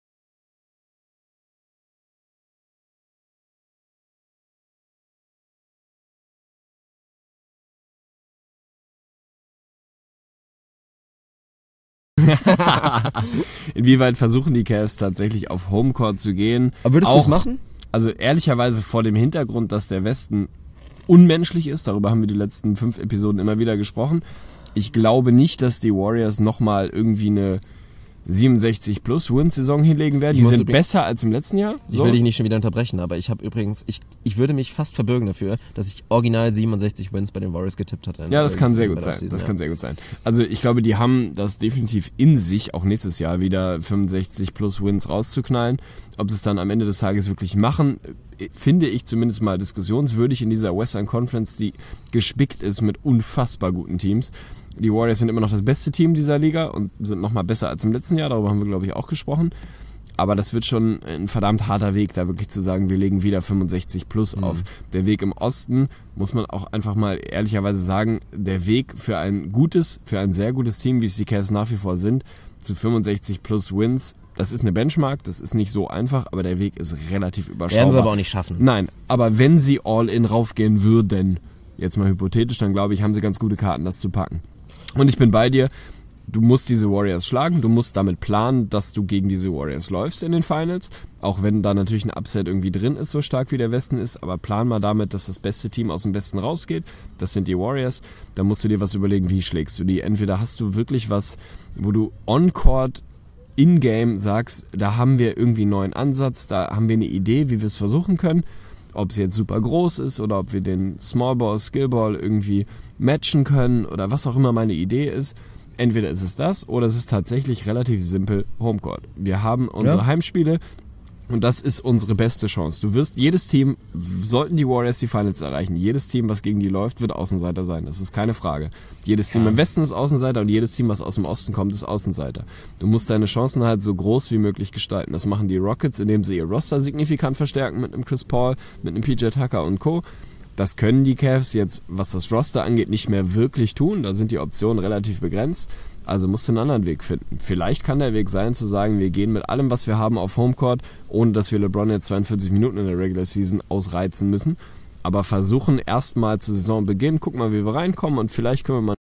Inwieweit versuchen die Cavs tatsächlich auf Homecourt zu gehen? Aber würdest du Auch- es machen? Also ehrlicherweise vor dem Hintergrund, dass der Westen unmenschlich ist, darüber haben wir die letzten fünf Episoden immer wieder gesprochen. Ich glaube nicht, dass die Warriors nochmal irgendwie eine siebenundsechzig plus Win-Saison hinlegen werden. Ich Die muss sind übrigens- besser als im letzten Jahr. Ich So. will dich nicht schon wieder unterbrechen, aber ich habe übrigens, ich, ich würde mich fast verbürgen dafür, dass ich original siebenundsechzig Wins bei den Warriors getippt hatte. in Ja, der das kann sehr Regular gut sein. Season, Das ja. kann sehr gut sein. Also ich glaube, die haben das definitiv in sich, auch nächstes Jahr wieder fünfundsechzig plus Wins rauszuknallen. Ob sie es dann am Ende des Tages wirklich machen, finde ich zumindest mal diskussionswürdig in dieser Western Conference, die gespickt ist mit unfassbar guten Teams. Die Warriors sind immer noch das beste Team dieser Liga und sind nochmal besser als im letzten Jahr. Darüber haben wir, glaube ich, auch gesprochen. Aber das wird schon ein verdammt harter Weg, da wirklich zu sagen, wir legen wieder fünfundsechzig plus Mhm. auf. Der Weg im Osten, muss man auch einfach mal ehrlicherweise sagen, der Weg für ein gutes, für ein sehr gutes Team, wie es die Cavs nach wie vor sind, zu fünfundsechzig plus Wins, das ist eine Benchmark, das ist nicht so einfach, aber der Weg ist relativ überschaubar. Werden sie aber auch nicht schaffen. Nein, aber wenn sie all in raufgehen würden, jetzt mal hypothetisch, dann glaube ich, haben sie ganz gute Karten, das zu packen. Und ich bin bei dir, du musst diese Warriors schlagen, du musst damit planen, dass du gegen diese Warriors läufst in den Finals, auch wenn da natürlich ein Upset irgendwie drin ist, so stark wie der Westen ist, aber plan mal damit, dass das beste Team aus dem Westen rausgeht, das sind die Warriors, da musst du dir was überlegen, wie schlägst du die. Entweder hast du wirklich was, wo du on-court in-game sagst, da haben wir irgendwie einen neuen Ansatz, da haben wir eine Idee, wie wir es versuchen können, ob es jetzt super groß ist oder ob wir den Smallball, Skillball irgendwie matchen können oder was auch immer meine Idee ist. Entweder ist es das oder es ist tatsächlich relativ simpel Homecourt. Wir haben unsere ja. Heimspiele und das ist unsere beste Chance. Du wirst, jedes Team, sollten die Warriors die Finals erreichen, jedes Team, was gegen die läuft, wird Außenseiter sein. Das ist keine Frage. Jedes Team ja. im Westen ist Außenseiter und jedes Team, was aus dem Osten kommt, ist Außenseiter. Du musst deine Chancen halt so groß wie möglich gestalten. Das machen die Rockets, indem sie ihr Roster signifikant verstärken mit einem Chris Paul, mit einem P J Tucker und Co. Das können die Cavs jetzt, was das Roster angeht, nicht mehr wirklich tun. Da sind die Optionen relativ begrenzt. Also musst du einen anderen Weg finden. Vielleicht kann der Weg sein, zu sagen, wir gehen mit allem, was wir haben, auf Homecourt, ohne dass wir LeBron jetzt zweiundvierzig Minuten in der Regular Season ausreizen müssen. Aber versuchen erstmal zu Saisonbeginn, gucken mal, wie wir reinkommen und vielleicht können wir mal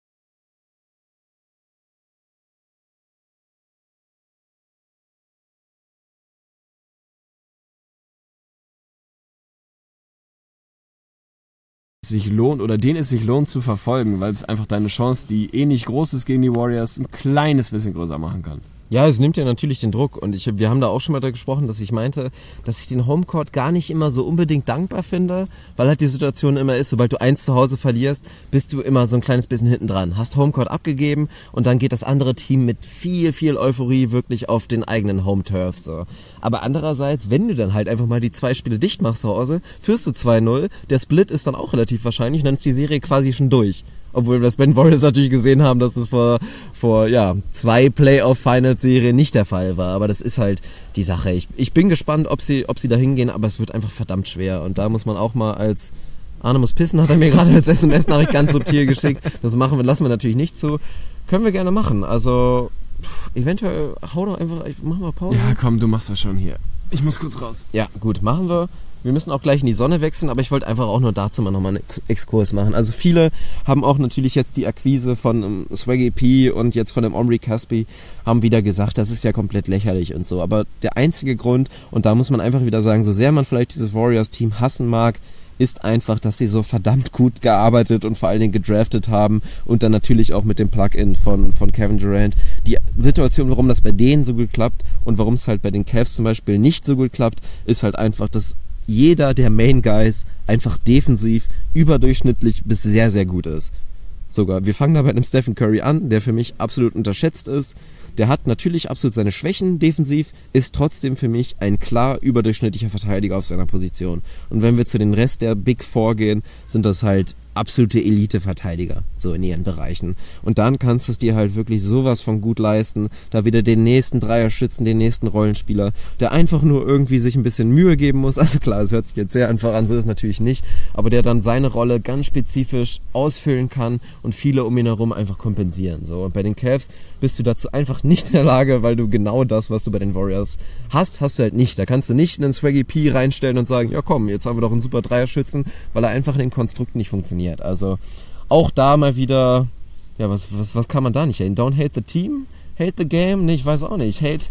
sich lohnt oder den es sich lohnt zu verfolgen, weil es einfach deine Chance, die eh nicht groß ist gegen die Warriors, ein kleines bisschen größer machen kann. Ja, es nimmt ja natürlich den Druck und ich, wir haben da auch schon mal darüber gesprochen, dass ich meinte, dass ich den Homecourt gar nicht immer so unbedingt dankbar finde, weil halt die Situation immer ist, sobald du eins zu Hause verlierst, bist du immer so ein kleines bisschen hinten dran. Hast Homecourt abgegeben und dann geht das andere Team mit viel, viel Euphorie wirklich auf den eigenen Home-Turf. So. Aber andererseits, wenn du dann halt einfach mal die zwei Spiele dicht machst zu Hause, führst du zwei null, der Split ist dann auch relativ wahrscheinlich und dann ist die Serie quasi schon durch. Obwohl wir das bei den Warriors natürlich gesehen haben, dass es vor, vor ja, zwei Playoff-Finals-Serien nicht der Fall war. Aber das ist halt die Sache. Ich, ich bin gespannt, ob sie, ob sie da hingehen, aber es wird einfach verdammt schwer. Und da muss man auch mal als Arne muss pissen, hat er mir gerade als S M S-Nachricht ganz subtil geschickt. Das machen wir, lassen wir natürlich nicht zu. Können wir gerne machen. Also pff, eventuell hau doch einfach, mach mal Pause. Ja, komm, du machst das schon hier. Ich muss kurz raus. Ja, gut, machen wir. Wir müssen auch gleich in die Sonne wechseln, aber ich wollte einfach auch nur dazu mal nochmal einen Exkurs machen. Also viele haben auch natürlich jetzt die Akquise von um, Swaggy P und jetzt von dem Omri Caspi haben wieder gesagt, das ist ja komplett lächerlich und so. Aber der einzige Grund, und da muss man einfach wieder sagen, so sehr man vielleicht dieses Warriors-Team hassen mag, ist einfach, dass sie so verdammt gut gearbeitet und vor allen Dingen gedraftet haben und dann natürlich auch mit dem Plug-in von, von Kevin Durant. Die Situation, warum das bei denen so gut klappt und warum es halt bei den Cavs zum Beispiel nicht so gut klappt, ist halt einfach, dass jeder der Main Guys einfach defensiv überdurchschnittlich bis sehr, sehr gut ist. Sogar. Wir fangen da bei einem Stephen Curry an, der für mich absolut unterschätzt ist. Der hat natürlich absolut seine Schwächen defensiv, ist trotzdem für mich ein klar überdurchschnittlicher Verteidiger auf seiner Position. Und wenn wir zu den Rest der Big Four gehen, sind das halt absolute Elite-Verteidiger, so in ihren Bereichen. Und dann kannst du es dir halt wirklich sowas von gut leisten, da wieder den nächsten Dreierschützen, den nächsten Rollenspieler, der einfach nur irgendwie sich ein bisschen Mühe geben muss. Also klar, es hört sich jetzt sehr einfach an, so ist es natürlich nicht, aber der dann seine Rolle ganz spezifisch ausfüllen kann und viele um ihn herum einfach kompensieren. So. Und bei den Cavs bist du dazu einfach nicht in der Lage, weil du genau das, was du bei den Warriors hast, hast du halt nicht. Da kannst du nicht einen Swaggy P reinstellen und sagen, ja komm, jetzt haben wir doch einen super Dreierschützen, weil er einfach in dem Konstrukt nicht funktioniert. Also auch da mal wieder, ja, was, was, was kann man da nicht haten? Don't hate the team, hate the game? Nee, ich weiß auch nicht. Hate,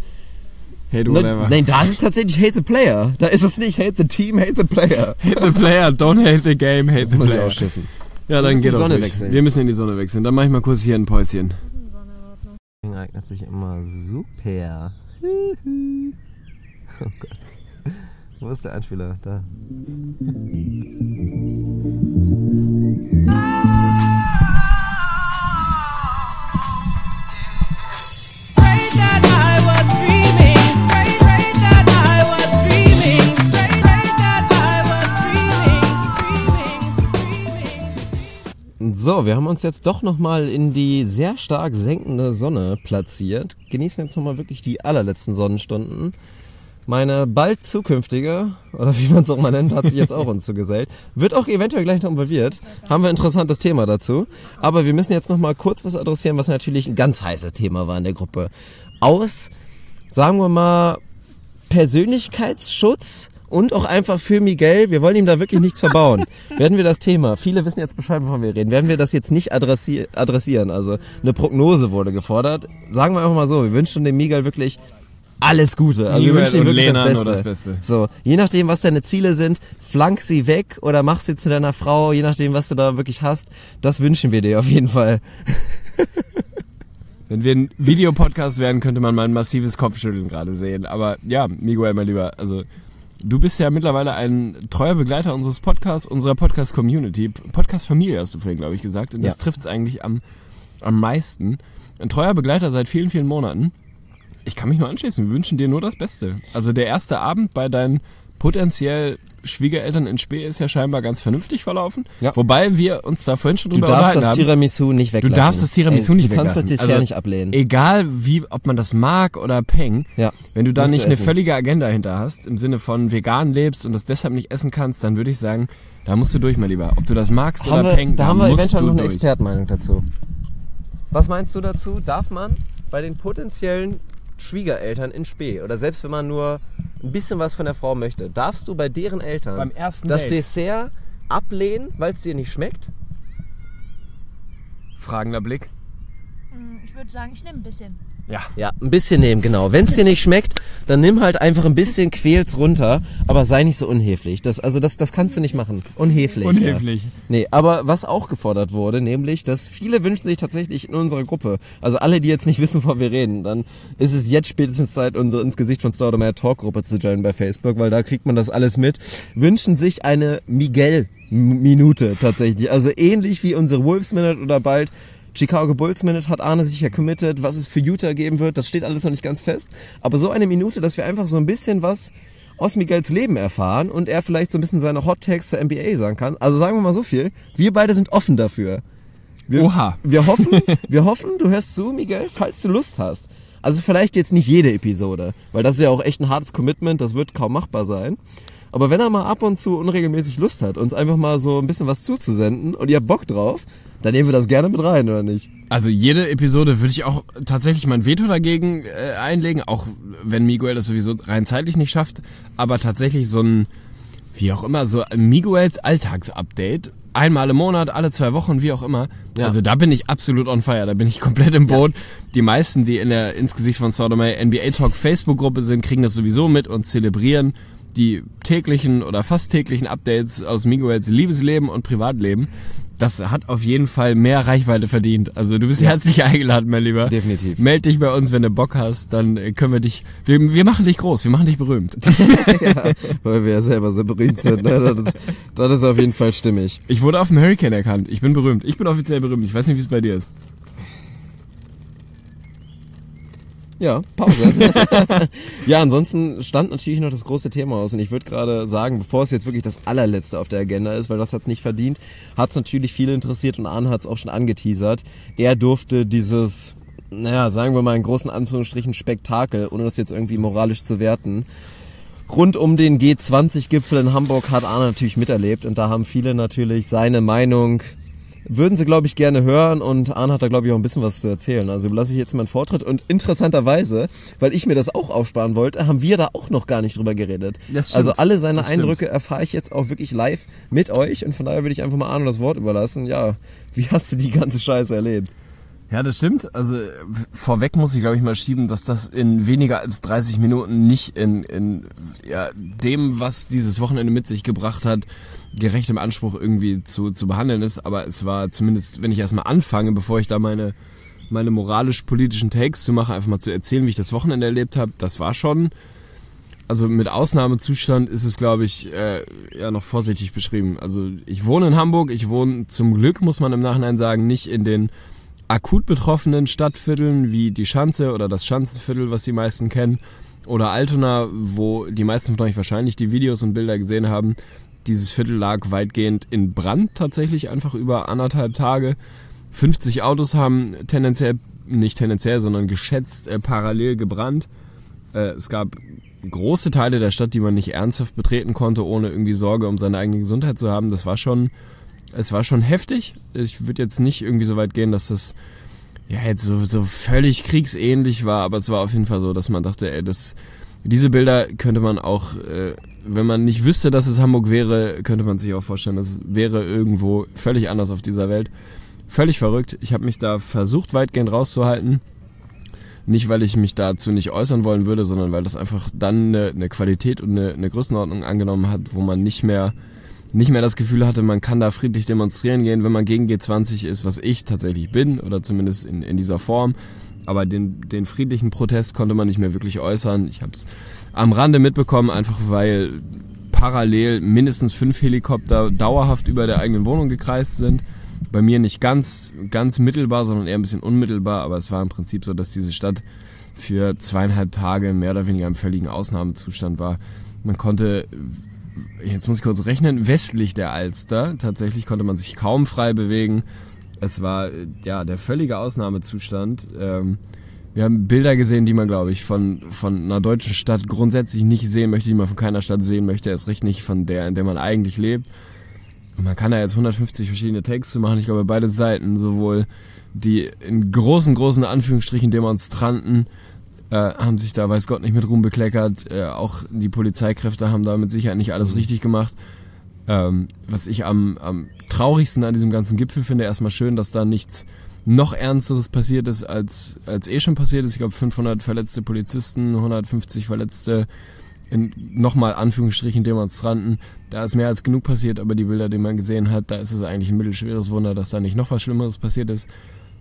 hate whatever. Nein, da ist es tatsächlich hate the player. Da ist es nicht hate the team, hate the player. Hate the player, don't hate the game, hate das the muss player. Ich ausschiffen. Ja, dann geht auch nicht. Wir müssen in die Sonne wechseln. Dann mach ich mal kurz hier ein Päuschen. Eignet sich immer super. Oh Gott. Wo ist der Einspieler? Da. So, wir haben uns jetzt doch nochmal in die sehr stark senkende Sonne platziert. Genießen jetzt nochmal wirklich die allerletzten Sonnenstunden. Meine bald zukünftige, oder wie man es auch mal nennt, hat sich jetzt auch uns zugesellt. Wird auch eventuell gleich noch involviert. Haben wir ein interessantes Thema dazu. Aber wir müssen jetzt nochmal kurz was adressieren, was natürlich ein ganz heißes Thema war in der Gruppe. Aus, sagen wir mal, Persönlichkeitsschutz und auch einfach für Miguel, wir wollen ihm da wirklich nichts verbauen. Werden wir das Thema, viele wissen jetzt Bescheid, wovon wir reden, werden wir das jetzt nicht adressi- adressieren. Also eine Prognose wurde gefordert. Sagen wir einfach mal so, wir wünschen dem Miguel wirklich alles Gute. Also wir wünschen ihm wirklich das Beste. das Beste. So, je nachdem, was deine Ziele sind, flank sie weg oder mach sie zu deiner Frau, je nachdem, was du da wirklich hast. Das wünschen wir dir auf jeden Fall. Wenn wir ein Videopodcast wären, könnte man mal ein massives Kopfschütteln gerade sehen. Aber ja, Miguel, mein Lieber, also du bist ja mittlerweile ein treuer Begleiter unseres Podcasts, unserer Podcast-Community. Podcast-Familie hast du vorhin, glaube ich, gesagt. Und das Ja. trifft es eigentlich am, am meisten. Ein treuer Begleiter seit vielen, vielen Monaten. Ich kann mich nur anschließen. Wir wünschen dir nur das Beste. Also der erste Abend bei deinen potenziell Schwiegereltern in Spee ist ja scheinbar ganz vernünftig verlaufen. Ja. Wobei wir uns da vorhin schon Du drüber darfst unterhalten das haben. Tiramisu nicht weglassen. Du darfst das Tiramisu Ey, nicht Du kannst weglassen. das Dessert Also, nicht ablehnen. Egal, wie, ob man das mag oder peng, Ja. wenn du da Musst du nicht eine essen. völlige Agenda hinter hast, im Sinne von vegan lebst und das deshalb nicht essen kannst, dann würde ich sagen, da musst du durch, mein Lieber. Ob du das magst Haben oder wir, peng, da haben wir musst eventuell du noch eine durch. Expertenmeinung dazu. Was meinst du dazu? Darf man bei den potenziellen Schwiegereltern in Spee oder selbst wenn man nur ein bisschen was von der Frau möchte, darfst du bei deren Eltern Beim ersten das Date. Dessert ablehnen, weil es dir nicht schmeckt? Fragender Blick. Ich würde sagen, ich nehme ein bisschen. Ja. Ja, ein bisschen nehmen, genau. Wenn es dir nicht schmeckt, dann nimm halt einfach ein bisschen, quäl's runter, aber sei nicht so unhöflich. Das, also das, das kannst du nicht machen. Unhöflich. Unhöflich. Ja. Nee, aber was auch gefordert wurde, nämlich, dass viele wünschen sich tatsächlich in unserer Gruppe, also alle, die jetzt nicht wissen, wovon wir reden, dann ist es jetzt spätestens Zeit, unsere ins Gesicht von Staudemeyer Talkgruppe zu joinen bei Facebook, weil da kriegt man das alles mit, wünschen sich eine Miguel-Minute tatsächlich. Also ähnlich wie unsere Wolves Minute oder bald Chicago Bulls Minute hat Arne sich ja committed, was es für Utah geben wird, das steht alles noch nicht ganz fest. Aber so eine Minute, dass wir einfach so ein bisschen was aus Miguels Leben erfahren und er vielleicht so ein bisschen seine Hot Takes zur N B A sagen kann. Also sagen wir mal so viel, wir beide sind offen dafür. Wir, Oha. Wir hoffen, wir hoffen, du hörst zu, Miguel, falls du Lust hast. Also vielleicht jetzt nicht jede Episode, weil das ist ja auch echt ein hartes Commitment, das wird kaum machbar sein. Aber wenn er mal ab und zu unregelmäßig Lust hat, uns einfach mal so ein bisschen was zuzusenden und ihr habt Bock drauf, dann nehmen wir das gerne mit rein, oder nicht? Also jede Episode würde ich auch tatsächlich mein Veto dagegen äh, einlegen, auch wenn Miguel das sowieso rein zeitlich nicht schafft. Aber tatsächlich so ein, wie auch immer, so ein Miguels Alltagsupdate. Einmal im Monat, alle zwei Wochen, wie auch immer. Ja. Also da bin ich absolut on fire, da bin ich komplett im Boot. Ja. Die meisten, die in der ins Gesicht von Sodomay N B A Talk Facebook-Gruppe sind, kriegen das sowieso mit und zelebrieren die täglichen oder fast täglichen Updates aus Miguels Liebesleben und Privatleben. Das hat auf jeden Fall mehr Reichweite verdient. Also du bist ja. herzlich eingeladen, mein Lieber. Definitiv. Meld dich bei uns, wenn du Bock hast, dann können wir dich, wir, wir machen dich groß, wir machen dich berühmt. Ja, weil wir ja selber so berühmt sind. Ne? Das, ist, das ist auf jeden Fall stimmig. Ich wurde auf dem Hurricane erkannt. Ich bin berühmt. Ich bin offiziell berühmt. Ich weiß nicht, wie es bei dir ist. Ja, Pause. Ja, ansonsten stand natürlich noch das große Thema aus und ich würde gerade sagen, bevor es jetzt wirklich das allerletzte auf der Agenda ist, weil das hat's nicht verdient, hat's natürlich viele interessiert und Arne hat's auch schon angeteasert. Er durfte dieses, naja, sagen wir mal in großen Anführungsstrichen Spektakel, ohne das jetzt irgendwie moralisch zu werten, rund um den G zwanzig Gipfel in Hamburg hat Arne natürlich miterlebt und da haben viele natürlich seine Meinung, würden sie, glaube ich, gerne hören und Arne hat da, glaube ich, auch ein bisschen was zu erzählen. Also lasse ich jetzt meinen Vortritt und interessanterweise, weil ich mir das auch aufsparen wollte, haben wir da auch noch gar nicht drüber geredet. Das stimmt. Also alle seine Das stimmt. Eindrücke erfahre ich jetzt auch wirklich live mit euch und von daher würde ich einfach mal Arne das Wort überlassen. Ja, wie hast du die ganze Scheiße erlebt? Ja, das stimmt. Also äh, vorweg muss ich, glaube ich, mal schieben, dass das in weniger als dreißig Minuten nicht in, in ja, dem, was dieses Wochenende mit sich gebracht hat, gerecht im Anspruch irgendwie zu, zu behandeln ist. Aber es war zumindest, wenn ich erstmal anfange, bevor ich da meine, meine moralisch-politischen Takes zu mache, einfach mal zu erzählen, wie ich das Wochenende erlebt habe, das war schon, also mit Ausnahmezustand ist es, glaube ich, äh, ja noch vorsichtig beschrieben. Also ich wohne in Hamburg, ich wohne zum Glück, muss man im Nachhinein sagen, nicht in den akut betroffenen Stadtvierteln wie die Schanze oder das Schanzenviertel, was die meisten kennen, oder Altona, wo die meisten von euch wahrscheinlich die Videos und Bilder gesehen haben. Dieses Viertel lag weitgehend in Brand, tatsächlich einfach über anderthalb Tage. fünfzig Autos haben tendenziell, nicht tendenziell, sondern geschätzt äh, parallel gebrannt. Äh, es gab große Teile der Stadt, die man nicht ernsthaft betreten konnte, ohne irgendwie Sorge um seine eigene Gesundheit zu haben. Das war schon... Es war schon heftig. Ich würde jetzt nicht irgendwie so weit gehen, dass das ja jetzt so, so völlig kriegsähnlich war, aber es war auf jeden Fall so, dass man dachte, ey, das, diese Bilder könnte man auch, äh, wenn man nicht wüsste, dass es Hamburg wäre, könnte man sich auch vorstellen, das wäre irgendwo völlig anders auf dieser Welt. Völlig verrückt. Ich habe mich da versucht, weitgehend rauszuhalten. Nicht, weil ich mich dazu nicht äußern wollen würde, sondern weil das einfach dann eine, eine Qualität und eine, eine Größenordnung angenommen hat, wo man nicht mehr nicht mehr das Gefühl hatte, man kann da friedlich demonstrieren gehen, wenn man gegen G zwanzig ist, was ich tatsächlich bin, oder zumindest in, in dieser Form. Aber den, den friedlichen Protest konnte man nicht mehr wirklich äußern. Ich habe es am Rande mitbekommen, einfach weil parallel mindestens fünf Helikopter dauerhaft über der eigenen Wohnung gekreist sind. Bei mir nicht ganz, ganz mittelbar, sondern eher ein bisschen unmittelbar. Aber es war im Prinzip so, dass diese Stadt für zweieinhalb Tage mehr oder weniger im völligen Ausnahmezustand war. Man konnte, jetzt muss ich kurz rechnen, westlich der Alster, tatsächlich konnte man sich kaum frei bewegen. Es war ja der völlige Ausnahmezustand. Ähm, wir haben Bilder gesehen, die man, glaube ich, von, von einer deutschen Stadt grundsätzlich nicht sehen möchte, die man von keiner Stadt sehen möchte, erst recht nicht von der, in der man eigentlich lebt. Und man kann da jetzt hundertfünfzig verschiedene Takes zu machen. Ich glaube, beide Seiten, sowohl die in großen, großen Anführungsstrichen Demonstranten, äh, haben sich da, weiß Gott, nicht mit Ruhm bekleckert. Äh, auch die Polizeikräfte haben da mit Sicherheit nicht alles mhm. richtig gemacht. Ähm, was ich am, am traurigsten an diesem ganzen Gipfel finde, erstmal schön, dass da nichts noch Ernsteres passiert ist, als, als eh schon passiert ist. Ich glaube, fünfhundert verletzte Polizisten, hundertfünfzig verletzte, in nochmal Anführungsstrichen Demonstranten. Da ist mehr als genug passiert, aber die Bilder, die man gesehen hat, da ist es eigentlich ein mittelschweres Wunder, dass da nicht noch was Schlimmeres passiert ist.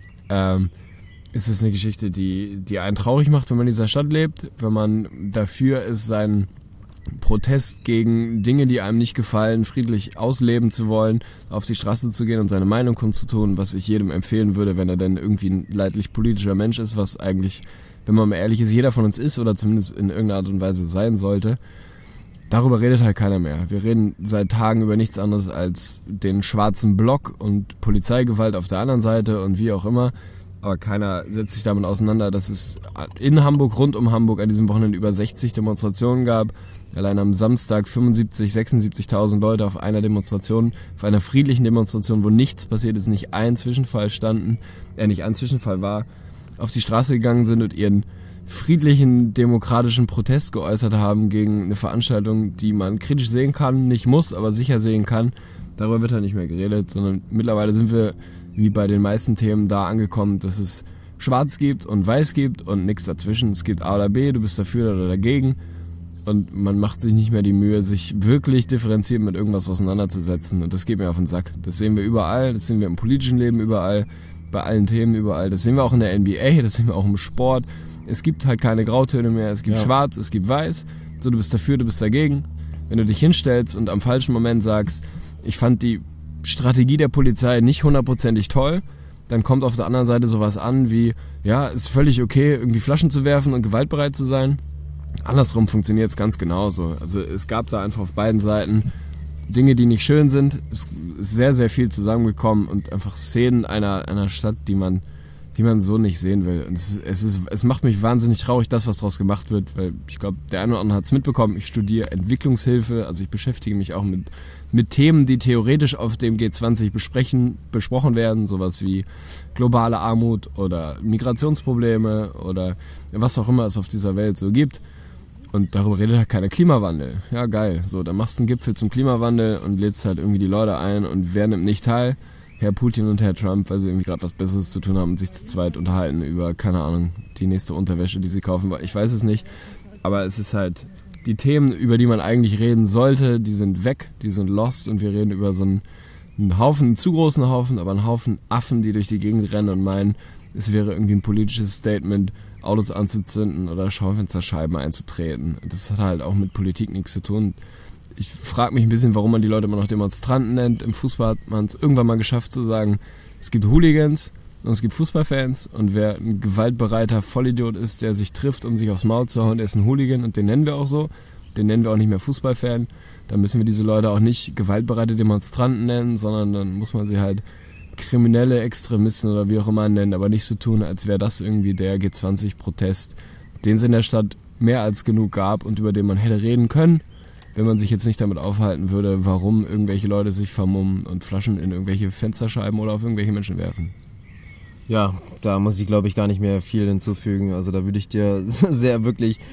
Ähm, ist es eine Geschichte, die, die einen traurig macht, wenn man in dieser Stadt lebt, wenn man dafür ist, seinen Protest gegen Dinge, die einem nicht gefallen, friedlich ausleben zu wollen, auf die Straße zu gehen und seine Meinung kundzutun, was ich jedem empfehlen würde, wenn er denn irgendwie ein leidlich politischer Mensch ist, was eigentlich, wenn man mal ehrlich ist, jeder von uns ist oder zumindest in irgendeiner Art und Weise sein sollte. Darüber redet halt keiner mehr. Wir reden seit Tagen über nichts anderes als den schwarzen Block und Polizeigewalt auf der anderen Seite und wie auch immer. Aber keiner setzt sich damit auseinander, dass es in Hamburg, rund um Hamburg an diesem Wochenende über sechzig Demonstrationen gab. Allein am Samstag fünfundsiebzig, sechsundsiebzigtausend Leute auf einer Demonstration, auf einer friedlichen Demonstration, wo nichts passiert ist, nicht ein Zwischenfall standen, äh nicht ein Zwischenfall war, auf die Straße gegangen sind und ihren friedlichen, demokratischen Protest geäußert haben gegen eine Veranstaltung, die man kritisch sehen kann, nicht muss, aber sicher sehen kann. Darüber wird halt nicht mehr geredet, sondern mittlerweile sind wir, wie bei den meisten Themen, da angekommen, dass es schwarz gibt und weiß gibt und nichts dazwischen. Es gibt A oder B, du bist dafür oder dagegen. Und man macht sich nicht mehr die Mühe, sich wirklich differenziert mit irgendwas auseinanderzusetzen. Und das geht mir auf den Sack. Das sehen wir überall, das sehen wir im politischen Leben überall, bei allen Themen überall. Das sehen wir auch in der N B A, das sehen wir auch im Sport. Es gibt halt keine Grautöne mehr, es gibt ja. Schwarz, es gibt Weiß. So, du bist dafür, du bist dagegen. Wenn du dich hinstellst und am falschen Moment sagst, ich fand die Strategie der Polizei nicht hundertprozentig toll, dann kommt auf der anderen Seite sowas an wie, ja, ist völlig okay, irgendwie Flaschen zu werfen und gewaltbereit zu sein. Andersrum funktioniert es ganz genauso. Also es gab da einfach auf beiden Seiten Dinge, die nicht schön sind. Es ist sehr, sehr viel zusammengekommen und einfach Szenen einer, einer Stadt, die man, die man so nicht sehen will. Und es, ist, es, ist, es macht mich wahnsinnig traurig, das, was daraus gemacht wird, weil ich glaube, der eine oder andere hat es mitbekommen. Ich studiere Entwicklungshilfe, also ich beschäftige mich auch mit, mit Themen, die theoretisch auf dem G zwanzig besprechen, besprochen werden, sowas wie globale Armut oder Migrationsprobleme oder was auch immer es auf dieser Welt so gibt. Und darüber redet halt keiner. Klimawandel. Ja, geil. So, dann machst du einen Gipfel zum Klimawandel und lädst halt irgendwie die Leute ein und wer nimmt nicht teil? Herr Putin und Herr Trump, weil sie irgendwie gerade was Besseres zu tun haben und sich zu zweit unterhalten über, keine Ahnung, die nächste Unterwäsche, die sie kaufen wollen. Ich weiß es nicht. Aber es ist halt, die Themen, über die man eigentlich reden sollte, die sind weg, die sind lost und wir reden über so einen, einen Haufen, einen zu großen Haufen, aber einen Haufen Affen, die durch die Gegend rennen und meinen, es wäre irgendwie ein politisches Statement, Autos anzuzünden oder Schaufensterscheiben einzutreten. Das hat halt auch mit Politik nichts zu tun. Ich frage mich ein bisschen, warum man die Leute immer noch Demonstranten nennt. Im Fußball hat man es irgendwann mal geschafft zu sagen, es gibt Hooligans und es gibt Fußballfans und wer ein gewaltbereiter Vollidiot ist, der sich trifft, um sich aufs Maul zu hauen, der ist ein Hooligan und den nennen wir auch so. Den nennen wir auch nicht mehr Fußballfan. Dann müssen wir diese Leute auch nicht gewaltbereite Demonstranten nennen, sondern dann muss man sie halt kriminelle Extremisten oder wie auch immer nennen, aber nicht so tun, als wäre das irgendwie der G zwanzig Protest, den es in der Stadt mehr als genug gab und über den man hätte reden können, wenn man sich jetzt nicht damit aufhalten würde, warum irgendwelche Leute sich vermummen und Flaschen in irgendwelche Fensterscheiben oder auf irgendwelche Menschen werfen. Ja, da muss ich, glaube ich, gar nicht mehr viel hinzufügen. Also da würde ich dir sehr wirklich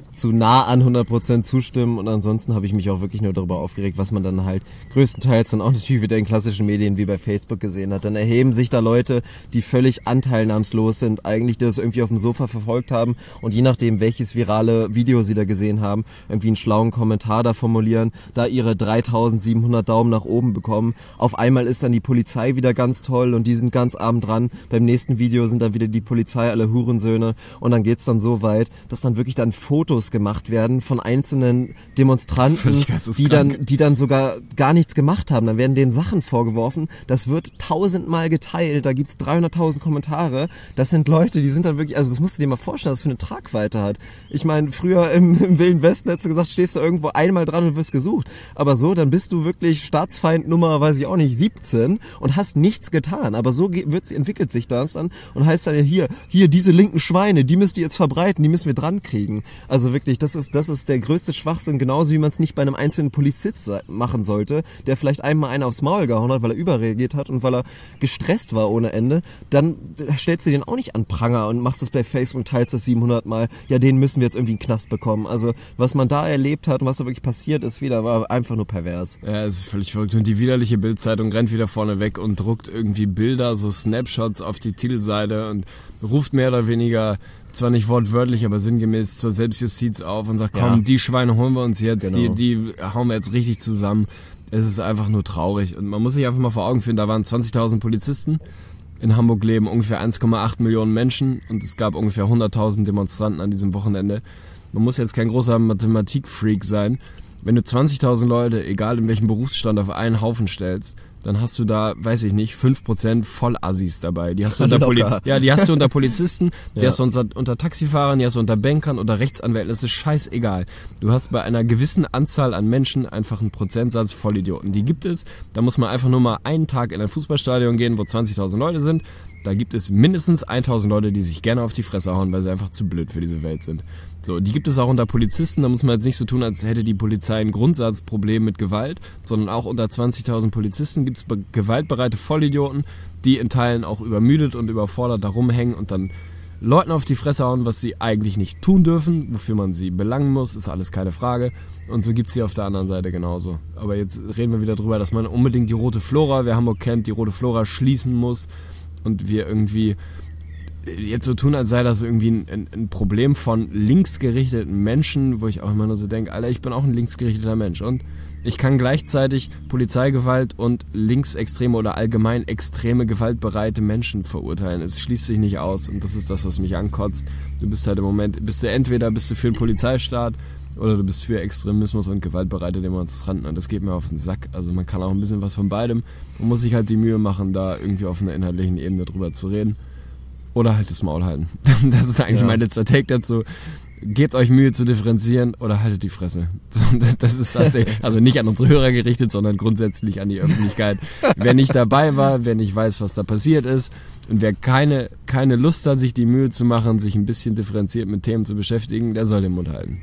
zu nah an hundert Prozent zustimmen und ansonsten habe ich mich auch wirklich nur darüber aufgeregt, was man dann halt größtenteils dann auch natürlich wieder in klassischen Medien wie bei Facebook gesehen hat. Dann erheben sich da Leute, die völlig anteilnahmslos sind, eigentlich die das irgendwie auf dem Sofa verfolgt haben und je nachdem, welches virale Video sie da gesehen haben, irgendwie einen schlauen Kommentar da formulieren, da ihre dreitausendsiebenhundert Daumen nach oben bekommen. Auf einmal ist dann die Polizei wieder ganz toll und die sind ganz arm dran. Beim nächsten Video sind dann wieder die Polizei alle Hurensöhne und dann geht's dann so weit, dass dann wirklich dann Fotos gemacht werden von einzelnen Demonstranten, die dann, die dann sogar gar nichts gemacht haben. Dann werden denen Sachen vorgeworfen. Das wird tausendmal geteilt. Da gibt's dreihunderttausend Kommentare. Das sind Leute, die sind dann wirklich, also das musst du dir mal vorstellen, was das für eine Tragweite hat. Ich meine, früher im, im Wilden Westen hättest du gesagt, stehst du irgendwo einmal dran und wirst gesucht. Aber so, dann bist du wirklich Staatsfeind Nummer, weiß ich auch nicht, siebzehn und hast nichts getan. Aber so wird, entwickelt sich das dann und heißt dann ja hier, hier diese linken Schweine, die müsst ihr jetzt verbreiten, die müssen wir dran kriegen. Also wirklich, das ist, das ist der größte Schwachsinn, genauso wie man es nicht bei einem einzelnen Polizist machen sollte, der vielleicht einmal einen aufs Maul gehauen hat, weil er überreagiert hat und weil er gestresst war ohne Ende. Dann stellst du den auch nicht an Pranger und machst das bei Facebook und teilst das siebenhundert Mal. Ja, den müssen wir jetzt irgendwie in den Knast bekommen. Also was man da erlebt hat und was da wirklich passiert ist, wieder war einfach nur pervers. Ja, es ist völlig verrückt. Und die widerliche Bild-Zeitung rennt wieder vorne weg und druckt irgendwie Bilder, so Snapshots auf die Titelseite und ruft mehr oder weniger, zwar nicht wortwörtlich, aber sinngemäß zur Selbstjustiz auf und sagt, komm, ja. die Schweine holen wir uns jetzt, genau. die, die hauen wir jetzt richtig zusammen. Es ist einfach nur traurig. Und man muss sich einfach mal vor Augen führen, da waren zwanzigtausend Polizisten. In Hamburg leben ungefähr eins Komma acht Millionen Menschen und es gab ungefähr hunderttausend Demonstranten an diesem Wochenende. Man muss jetzt kein großer Mathematikfreak sein. Wenn du zwanzigtausend Leute, egal in welchem Berufsstand, auf einen Haufen stellst, dann hast du da, weiß ich nicht, fünf Prozent Vollassis dabei. Die hast du unter, Poli- ja, die hast du unter Polizisten, die ja. hast du unter, unter Taxifahrern, die hast du unter Bankern oder Rechtsanwälten. Das ist scheißegal. Du hast bei einer gewissen Anzahl an Menschen einfach einen Prozentsatz Vollidioten. Die gibt es. Da muss man einfach nur mal einen Tag in ein Fußballstadion gehen, wo zwanzigtausend Leute sind. Da gibt es mindestens tausend Leute, die sich gerne auf die Fresse hauen, weil sie einfach zu blöd für diese Welt sind. So, die gibt es auch unter Polizisten. Da muss man jetzt nicht so tun, als hätte die Polizei ein Grundsatzproblem mit Gewalt, sondern auch unter zwanzigtausend Polizisten gibt es gewaltbereite Vollidioten, die in Teilen auch übermüdet und überfordert da rumhängen und dann Leuten auf die Fresse hauen, was sie eigentlich nicht tun dürfen, wofür man sie belangen muss, ist alles keine Frage. Und so gibt's hier auf der anderen Seite genauso. Aber jetzt reden wir wieder drüber, dass man unbedingt die Rote Flora, wer Hamburg kennt, die Rote Flora schließen muss und wir irgendwie jetzt so tun, als sei das irgendwie ein, ein Problem von linksgerichteten Menschen, wo ich auch immer nur so denke, Alter, ich bin auch ein linksgerichteter Mensch und ich kann gleichzeitig Polizeigewalt und linksextreme oder allgemein extreme gewaltbereite Menschen verurteilen. Es schließt sich nicht aus und das ist das, was mich ankotzt. Du bist halt im Moment, bist du entweder bist du für einen Polizeistaat oder du bist für Extremismus und gewaltbereite Demonstranten und das geht mir auf den Sack. Also man kann auch ein bisschen was von beidem. Man muss sich halt die Mühe machen, da irgendwie auf einer inhaltlichen Ebene drüber zu reden. Oder halt das Maul halten. Das ist eigentlich ja. mein letzter Take dazu. Gebt euch Mühe zu differenzieren oder haltet die Fresse. Das ist tatsächlich, also nicht an unsere Hörer gerichtet, sondern grundsätzlich an die Öffentlichkeit. Wer nicht dabei war, wer nicht weiß, was da passiert ist und wer keine, keine Lust hat, sich die Mühe zu machen, sich ein bisschen differenziert mit Themen zu beschäftigen, der soll den Mund halten.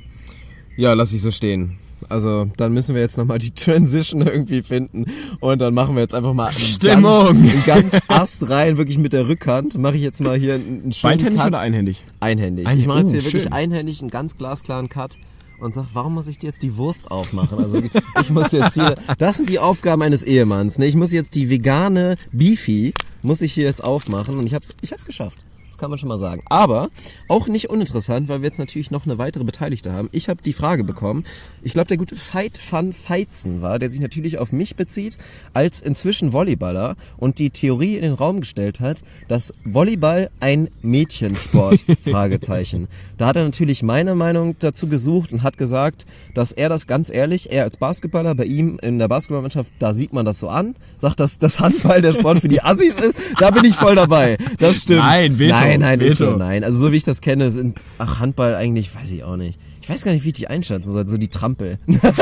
Ja, lass ich so stehen. Also dann müssen wir jetzt nochmal die Transition irgendwie finden und dann machen wir jetzt einfach mal Stimmung. Einen ganz, ganz Ast rein, wirklich mit der Rückhand. Mache ich jetzt mal hier einen schönen Beidhändig Cut. Oder einhändig? Einhändig. Ein, ich mache jetzt hier oh, wirklich schön. einhändig einen ganz glasklaren Cut und sag, warum muss ich dir jetzt die Wurst aufmachen? Also ich muss jetzt hier, das sind die Aufgaben eines Ehemanns. Ne? Ich muss jetzt die vegane Beefy, muss ich hier jetzt aufmachen und ich hab's, ich hab's geschafft. Das kann man schon mal sagen. Aber auch nicht uninteressant, weil wir jetzt natürlich noch eine weitere Beteiligte haben. Ich habe die Frage bekommen, ich glaube der gute Fight Fun Feitzen war, der sich natürlich auf mich bezieht, als inzwischen Volleyballer und die Theorie in den Raum gestellt hat, dass Volleyball ein Mädchensport, Fragezeichen. Da hat er natürlich meine Meinung dazu gesucht und hat gesagt, dass er das ganz ehrlich, er als Basketballer, bei ihm in der Basketballmannschaft, da sieht man das so an, sagt, dass das Handball der Sport für die Assis ist, da bin ich voll dabei. Das stimmt. Nein, Veto. Nein, nein, Veto. ist so, nein. Also so wie ich das kenne, sind, ach, Handball eigentlich, weiß ich auch nicht. Ich weiß gar nicht, wie ich die einschätzen soll, so die Trampel.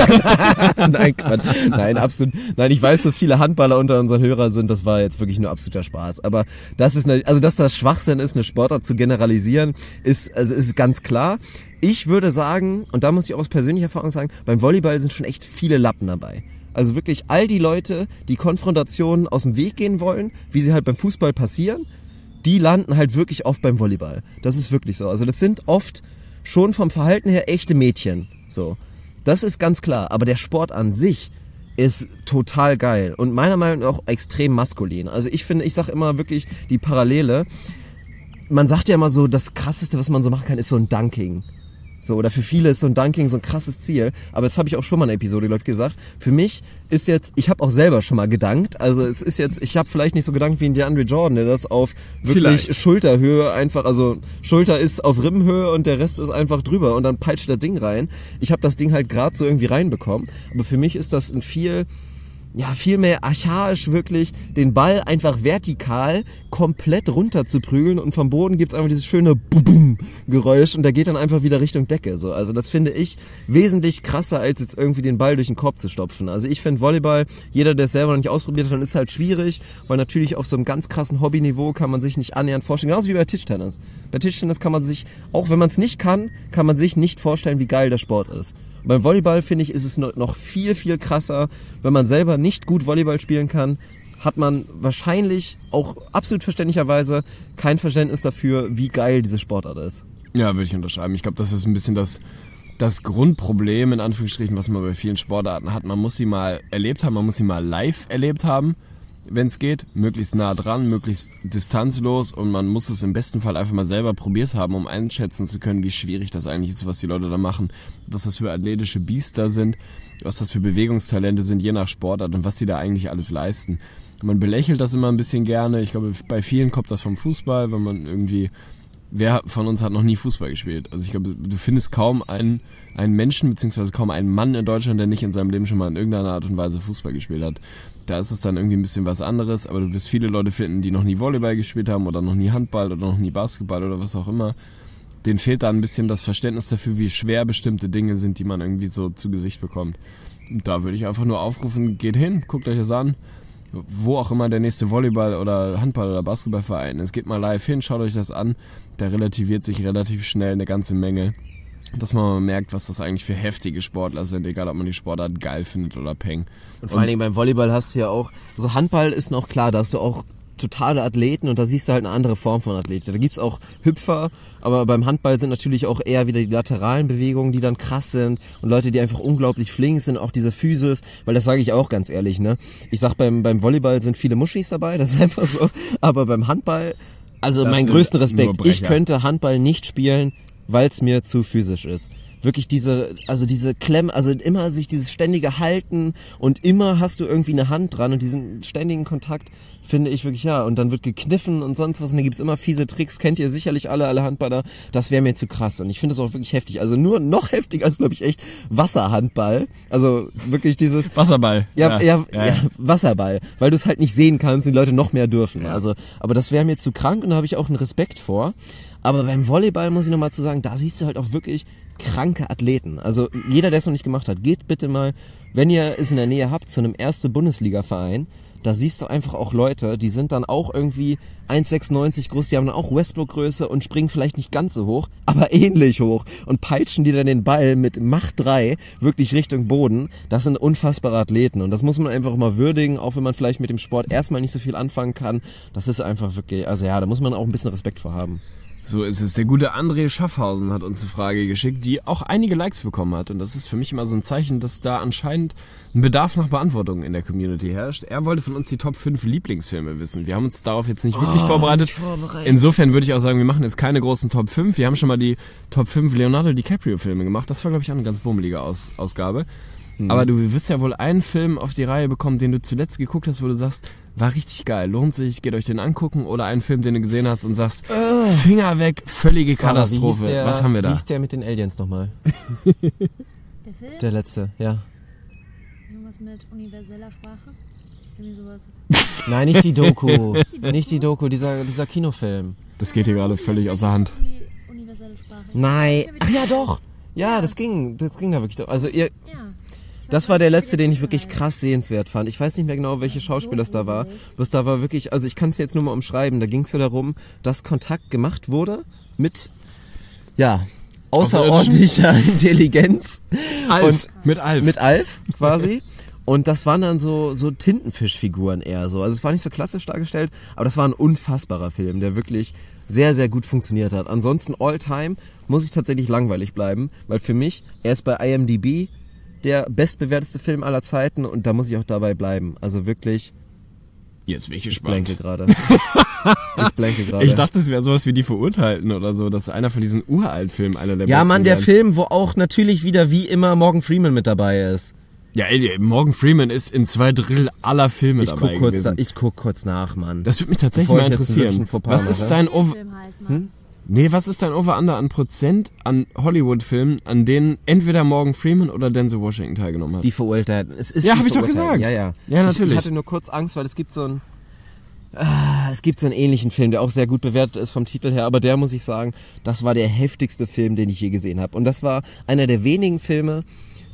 Nein, Quatsch. Nein, absolut. Nein, ich weiß, dass viele Handballer unter unseren Hörern sind, das war jetzt wirklich nur absoluter Spaß. Aber das ist, eine, also dass das Schwachsinn ist, eine Sportart zu generalisieren, ist, also ist ganz klar. Ich würde sagen, und da muss ich auch aus persönlicher Erfahrung sagen, beim Volleyball sind schon echt viele Lappen dabei. Also wirklich all die Leute, die Konfrontationen aus dem Weg gehen wollen, wie sie halt beim Fußball passieren, die landen halt wirklich oft beim Volleyball. Das ist wirklich so. Also das sind oft schon vom Verhalten her echte Mädchen. So, das ist ganz klar. Aber der Sport an sich ist total geil und meiner Meinung nach auch extrem maskulin. Also ich finde, ich sag immer wirklich die Parallele. Man sagt ja immer so, das Krasseste, was man so machen kann, ist so ein Dunking. So, oder für viele ist so ein Dunking so ein krasses Ziel. Aber das habe ich auch schon mal in einer Episode, glaube ich, gesagt. Für mich ist jetzt, ich habe auch selber schon mal gedankt. Also es ist jetzt, ich habe vielleicht nicht so gedankt wie ein DeAndre Jordan, der das auf wirklich vielleicht Schulterhöhe einfach, also Schulter ist auf Rippenhöhe und der Rest ist einfach drüber und dann peitscht das Ding rein. Ich habe das Ding halt gerade so irgendwie reinbekommen. Aber für mich ist das ein viel... ja, viel mehr archaisch wirklich, den Ball einfach vertikal komplett runter zu prügeln und vom Boden gibt's einfach dieses schöne Bum-Geräusch und der geht dann einfach wieder Richtung Decke. So. Also das finde ich wesentlich krasser, als jetzt irgendwie den Ball durch den Korb zu stopfen. Also ich finde Volleyball, jeder, der es selber noch nicht ausprobiert hat, dann ist halt schwierig, weil natürlich auf so einem ganz krassen Hobbyniveau kann man sich nicht annähernd vorstellen. Genauso wie bei Tischtennis. Bei Tischtennis kann man sich, auch wenn man es nicht kann, kann man sich nicht vorstellen, wie geil der Sport ist. Und beim Volleyball, finde ich, ist es noch viel, viel krasser, wenn man selber nicht gut Volleyball spielen kann, hat man wahrscheinlich auch absolut verständlicherweise kein Verständnis dafür, wie geil diese Sportart ist. Ja, würde ich unterschreiben. Ich glaube, das ist ein bisschen das, das Grundproblem, in Anführungsstrichen, was man bei vielen Sportarten hat. Man muss sie mal erlebt haben, man muss sie mal live erlebt haben, wenn es geht. Möglichst nah dran, möglichst distanzlos und man muss es im besten Fall einfach mal selber probiert haben, um einschätzen zu können, wie schwierig das eigentlich ist, was die Leute da machen, was das für athletische Biester sind, was das für Bewegungstalente sind, je nach Sportart und was sie da eigentlich alles leisten. Man belächelt das immer ein bisschen gerne. Ich glaube, bei vielen kommt das vom Fußball, wenn man irgendwie... Wer von uns hat noch nie Fußball gespielt? Also ich glaube, du findest kaum einen, einen Menschen, beziehungsweise kaum einen Mann in Deutschland, der nicht in seinem Leben schon mal in irgendeiner Art und Weise Fußball gespielt hat. Da ist es dann irgendwie ein bisschen was anderes, aber du wirst viele Leute finden, die noch nie Volleyball gespielt haben oder noch nie Handball oder noch nie Basketball oder was auch immer. Denen fehlt da ein bisschen das Verständnis dafür, wie schwer bestimmte Dinge sind, die man irgendwie so zu Gesicht bekommt. Und da würde ich einfach nur aufrufen, geht hin, guckt euch das an. Wo auch immer der nächste Volleyball- oder Handball- oder Basketballverein ist, geht mal live hin, schaut euch das an. Da relativiert sich relativ schnell eine ganze Menge. Dass man mal merkt, was das eigentlich für heftige Sportler sind, egal ob man die Sportart geil findet oder peng. Und vor allen Dingen beim Volleyball hast du ja auch, also Handball ist noch klar, da hast du auch totale Athleten und da siehst du halt eine andere Form von Athleten. Da gibt's auch Hüpfer, aber beim Handball sind natürlich auch eher wieder die lateralen Bewegungen, die dann krass sind und Leute, die einfach unglaublich flink sind, auch diese Physis, weil das sage ich auch ganz ehrlich, ne? Ich sag, beim, beim Volleyball sind viele Muschis dabei, das ist einfach so, aber beim Handball, also das mein größten Respekt, ich könnte Handball nicht spielen, weil es mir zu physisch ist. Wirklich diese, also diese Klemm, also immer sich dieses ständige Halten und immer hast du irgendwie eine Hand dran und diesen ständigen Kontakt finde ich wirklich, ja, und dann wird gekniffen und sonst was und da gibt's immer fiese Tricks, kennt ihr sicherlich alle, alle Handballer, das wäre mir zu krass und ich finde das auch wirklich heftig, also nur noch heftiger als, glaube ich, echt Wasserhandball, also wirklich dieses... Wasserball. Ja, ja, ja, ja Wasserball, weil du es halt nicht sehen kannst und die Leute noch mehr dürfen, ja. Also, aber das wäre mir zu krank und da habe ich auch einen Respekt vor. Aber beim Volleyball muss ich nochmal zu sagen, da siehst du halt auch wirklich kranke Athleten. Also jeder, der es noch nicht gemacht hat, geht bitte mal, wenn ihr es in der Nähe habt, zu einem erste Bundesliga-Verein. Da siehst du einfach auch Leute, die sind dann auch irgendwie eins Komma sechsundneunzig groß, die haben dann auch Westbrook-Größe und springen vielleicht nicht ganz so hoch, aber ähnlich hoch und peitschen dir dann den Ball mit Macht drei wirklich Richtung Boden. Das sind unfassbare Athleten und das muss man einfach mal würdigen, auch wenn man vielleicht mit dem Sport erstmal nicht so viel anfangen kann. Das ist einfach wirklich, also ja, da muss man auch ein bisschen Respekt vor haben. So ist es. Der gute André Schaffhausen hat uns eine Frage geschickt, die auch einige Likes bekommen hat. Und das ist für mich immer so ein Zeichen, dass da anscheinend ein Bedarf nach Beantwortung in der Community herrscht. Er wollte von uns die Top fünf Lieblingsfilme wissen. Wir haben uns darauf jetzt nicht wirklich oh, vorbereitet. Nicht vorbereitet. Insofern würde ich auch sagen, wir machen jetzt keine großen Top fünf. Wir haben schon mal die Top fünf Leonardo DiCaprio-Filme gemacht. Das war, glaube ich, auch eine ganz bummelige Aus- Ausgabe. Mhm. Aber du wirst ja wohl einen Film auf die Reihe bekommen, den du zuletzt geguckt hast, wo du sagst, war richtig geil, lohnt sich, geht euch den angucken, oder einen Film, den du gesehen hast und sagst, uh. Finger weg, völlige Katastrophe. Der, was haben wir da? Wie hieß der mit den Aliens nochmal? Der Film? Der letzte, ja. Irgendwas mit universeller Sprache? Irgendwie sowas. Nein, nicht die Doku. Nicht die Doku, dieser, dieser Kinofilm. Das geht hier gerade völlig außer Hand. Universelle Sprache. Nein, ach ja doch. Ja, das ging, das ging da wirklich doch. Also ihr... Ja. Das war der letzte, den ich wirklich krass sehenswert fand. Ich weiß nicht mehr genau, welche Schauspieler es da war. Was da war wirklich, also ich kann es jetzt nur mal umschreiben. Da ging es so darum, dass Kontakt gemacht wurde mit, ja, außerordentlicher Intelligenz. Alf. Und mit Alf. Mit Alf, quasi. Und das waren dann so, so Tintenfischfiguren eher so. Also es war nicht so klassisch dargestellt, aber das war ein unfassbarer Film, der wirklich sehr, sehr gut funktioniert hat. Ansonsten All-Time muss ich tatsächlich langweilig bleiben, weil für mich, er ist bei I M D B der bestbewerteste Film aller Zeiten und da muss ich auch dabei bleiben. Also wirklich... Jetzt bin ich Ich gespannt. blanke gerade. Ich blanke gerade. Ich dachte, es wäre sowas wie Die Verurteilten oder so. Das ist einer von diesen Uralt-Filmen, einer der Ja, besten. Mann, der werden. Film, wo auch natürlich wieder wie immer Morgan Freeman mit dabei ist. Ja, ey, Morgan Freeman ist in zwei Drittel aller Filme Ich dabei guck, kurz gewesen. da, ich guck kurz nach, Mann. Das würde mich tatsächlich Bevor mal ich jetzt interessieren. wirklich ein Fauxpas Was mache. ist dein Over... Film heißt, Mann. Nee, was ist dein Over-Under an Prozent an Hollywood-Filmen, an denen entweder Morgan Freeman oder Denzel Washington teilgenommen hat? Die Verurteilten. Es ist Ja, die hab ich doch Verurteilten. gesagt. Ja, ja. Ja, natürlich. Ich, ich hatte nur kurz Angst, weil es gibt so einen, ah, es gibt so einen ähnlichen Film, der auch sehr gut bewertet ist vom Titel her, aber der, muss ich sagen, das war der heftigste Film, den ich je gesehen habe. Und das war einer der wenigen Filme,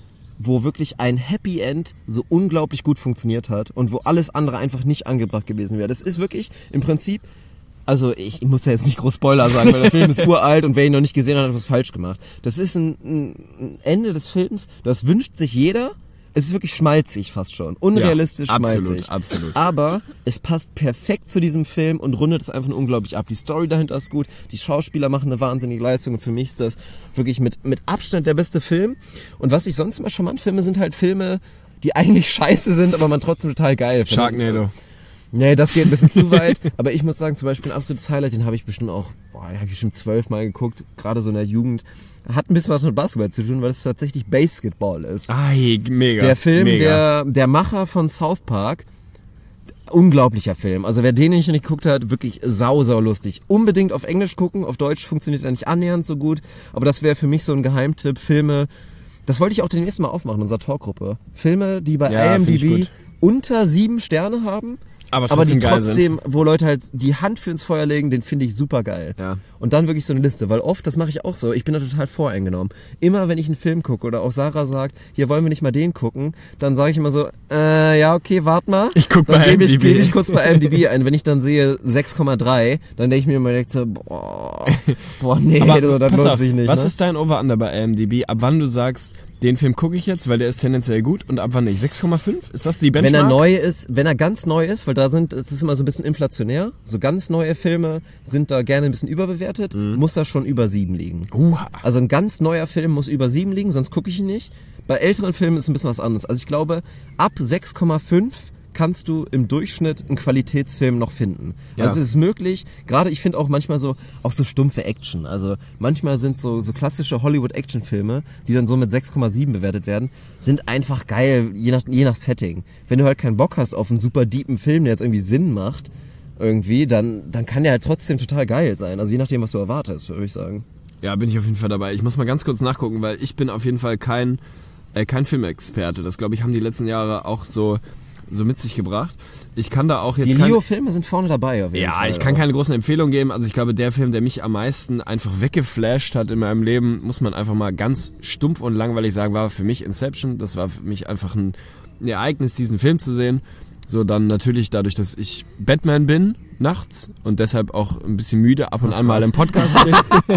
wo wirklich ein Happy End so unglaublich gut funktioniert hat und wo alles andere einfach nicht angebracht gewesen wäre. Das ist wirklich im Prinzip, also ich, ich muss ja jetzt nicht groß Spoiler sagen, weil der Film ist uralt und wer ihn noch nicht gesehen hat, hat was falsch gemacht. Das ist ein, ein Ende des Films, das wünscht sich jeder. Es ist wirklich schmalzig fast schon. Unrealistisch Ja, absolut, schmalzig. absolut. Aber es passt perfekt zu diesem Film und rundet es einfach nur unglaublich ab. Die Story dahinter ist gut, die Schauspieler machen eine wahnsinnige Leistung und für mich ist das wirklich mit, mit Abstand der beste Film. Und was ich sonst immer charmant finde, sind halt Filme, die eigentlich scheiße sind, aber man trotzdem total geil findet. Sharknado. Nee, das geht ein bisschen zu weit. Aber ich muss sagen, zum Beispiel ein absolutes Highlight, den habe ich bestimmt auch, boah, den habe ich bestimmt zwölfmal geguckt, gerade so in der Jugend. Hat ein bisschen was mit Basketball zu tun, weil es tatsächlich Basketball ist. Ai, mega. Der Film, mega. der, der Macher von South Park, unglaublicher Film. Also wer den nicht geguckt hat, wirklich sau, sau lustig. Unbedingt auf Englisch gucken, auf Deutsch funktioniert er nicht annähernd so gut. Aber das wäre für mich so ein Geheimtipp. Filme, das wollte ich auch demnächst mal aufmachen in unserer Talkgruppe. Filme, die bei Ja, find ich I M D B gut. unter sieben Sterne haben. Aber Aber die trotzdem geil trotzdem, wo Leute halt die Hand für ins Feuer legen, den finde ich super geil. Ja. Und dann wirklich so eine Liste, weil oft, das mache ich auch so, ich bin da total voreingenommen. Immer wenn ich einen Film gucke oder auch Sarah sagt, hier wollen wir nicht mal den gucken, dann sage ich immer so, äh, ja okay, wart mal. Ich guck dann bei gebe ich, I M D B. gebe ich kurz bei I M D B ein. Wenn ich dann sehe sechs Komma drei, dann denke ich mir immer direkt so, boah, boah nee, Aber du, das pass lohnt auf, sich nicht. was ne? ist dein Over-Under bei I M D B? Ab wann du sagst, den Film gucke ich jetzt, weil der ist tendenziell gut und ab wann nicht? sechs Komma fünf? Ist das die Benchmark? Wenn er neu ist, wenn er ganz neu ist, weil da sind, es ist immer so ein bisschen inflationär, so ganz neue Filme sind da gerne ein bisschen überbewertet, muss er schon über sieben liegen. Uha. Also ein ganz neuer Film muss über sieben liegen, sonst gucke ich ihn nicht. Bei älteren Filmen ist es ein bisschen was anderes. Also ich glaube, ab sechs Komma fünf kannst du im Durchschnitt einen Qualitätsfilm noch finden. Ja. Also es ist möglich, gerade ich finde auch manchmal so, auch so stumpfe Action. Also manchmal sind so, so klassische Hollywood-Action-Filme, die dann so mit sechs Komma sieben bewertet werden, sind einfach geil, je nach, je nach Setting. Wenn du halt keinen Bock hast auf einen super deepen Film, der jetzt irgendwie Sinn macht, irgendwie, dann, dann kann der halt trotzdem total geil sein. Also je nachdem, was du erwartest, würde ich sagen. Ja, bin ich auf jeden Fall dabei. Ich muss mal ganz kurz nachgucken, weil ich bin auf jeden Fall kein, äh, kein Filmexperte. Das, glaube ich, haben die letzten Jahre auch so, so mit sich gebracht. Ich kann da auch jetzt Die keine- Leo-Filme sind vorne dabei auf jeden Ja, Fall. ich kann auch. keine großen Empfehlungen geben. Also ich glaube, der Film, der mich am meisten einfach weggeflasht hat in meinem Leben, muss man einfach mal ganz stumpf und langweilig sagen, war für mich Inception. Das war für mich einfach ein, ein Ereignis, diesen Film zu sehen. So dann natürlich dadurch, dass ich Batman bin, nachts und deshalb auch ein bisschen müde, ab und an mal im Podcast bin.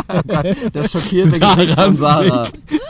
Das schockierte Gesicht von Sarah.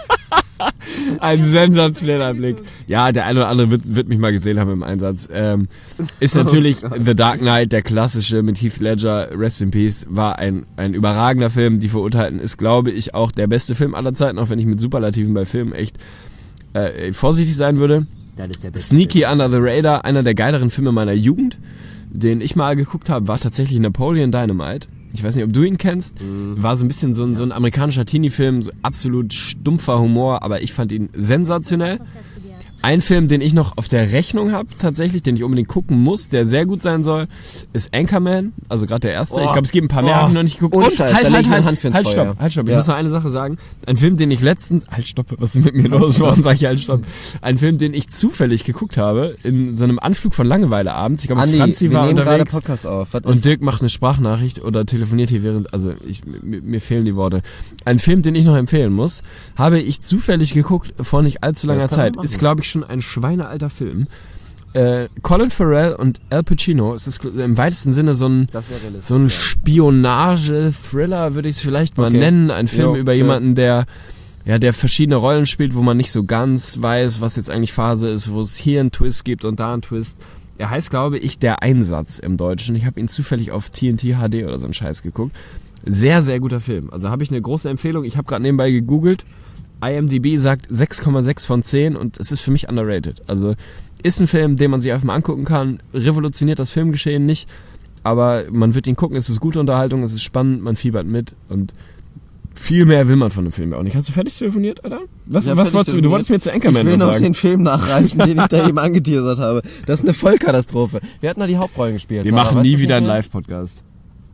Ein sensationeller Blick. Ja, der eine oder andere wird, wird mich mal gesehen haben im Einsatz. Ähm, ist natürlich The Dark Knight, der klassische mit Heath Ledger, Rest in Peace, war ein, ein überragender Film. Die Verurteilten ist, glaube ich, auch der beste Film aller Zeiten, auch wenn ich mit Superlativen bei Filmen echt äh, vorsichtig sein würde. Das ist der beste Sneaky Film. Under the Radar, einer der geileren Filme meiner Jugend, den ich mal geguckt habe, war tatsächlich Napoleon Dynamite. Ich weiß nicht, ob du ihn kennst. War so ein bisschen so ein, so ein amerikanischer Teenie-Film, so absolut stumpfer Humor, aber ich fand ihn sensationell. Das Herz begehrt. Ein Film, den ich noch auf der Rechnung habe, tatsächlich, den ich unbedingt gucken muss, der sehr gut sein soll, ist Anchorman. Also gerade der erste. Oh. Ich glaube, es gibt ein paar mehr, Oh. habe ich noch nicht geguckt. Ohne Und Scheiß, halt, da leg halt, ich meine halt, Hand für ins halt, Feuer. stopp, halt, stopp. Ich Ja. muss noch eine Sache sagen. Ein Film, den ich letztens, halt, stopp, was ist mit mir los? Warum sage ich halt, stopp? Ein Film, den ich zufällig geguckt habe, in so einem Anflug von Langeweile abends. Ich glaube, Andi, Franzi wir war nehmen gerade unterwegs. Podcast auf. Was Und ist- Dirk macht eine Sprachnachricht oder telefoniert hier während, also ich, mir, mir fehlen die Worte. Ein Film, den ich noch empfehlen muss, habe ich zufällig geguckt vor nicht allzu langer Das kann Zeit. man machen. Ist, glaube ich, schon ein schweinealter Film. Äh, Colin Farrell und Al Pacino, es ist im weitesten Sinne so ein, Das wäre realistisch, so ein ja. Spionage-Thriller, würde ich es vielleicht mal Okay. nennen. Ein Film Jo, über ja. jemanden, der ja, der verschiedene Rollen spielt, wo man nicht so ganz weiß, was jetzt eigentlich Phase ist, wo es hier einen Twist gibt und da einen Twist. Er heißt, glaube ich, Der Einsatz im Deutschen. Ich habe ihn zufällig auf T N T H D oder so einen Scheiß geguckt. Sehr, sehr guter Film. Also habe ich eine große Empfehlung. Ich habe gerade nebenbei gegoogelt. I M D B sagt sechs Komma sechs von zehn und es ist für mich underrated. Also ist ein Film, den man sich einfach mal angucken kann. Revolutioniert das Filmgeschehen nicht, aber man wird ihn gucken. Es ist gute Unterhaltung, es ist spannend, man fiebert mit und viel mehr will man von dem Film auch nicht. Hast du fertig telefoniert, Alter? Was, Ja, was fertig wolltest du? Du telefoniert. wolltest mir zu Anchorman Ich will was noch sagen. den Film nachreichen, den ich da eben angeteasert habe. Das ist eine Vollkatastrophe. Wir hatten da die Hauptrollen gespielt. Wir Sarah, machen weißt nie du wieder das einen nicht mehr? Live-Podcast.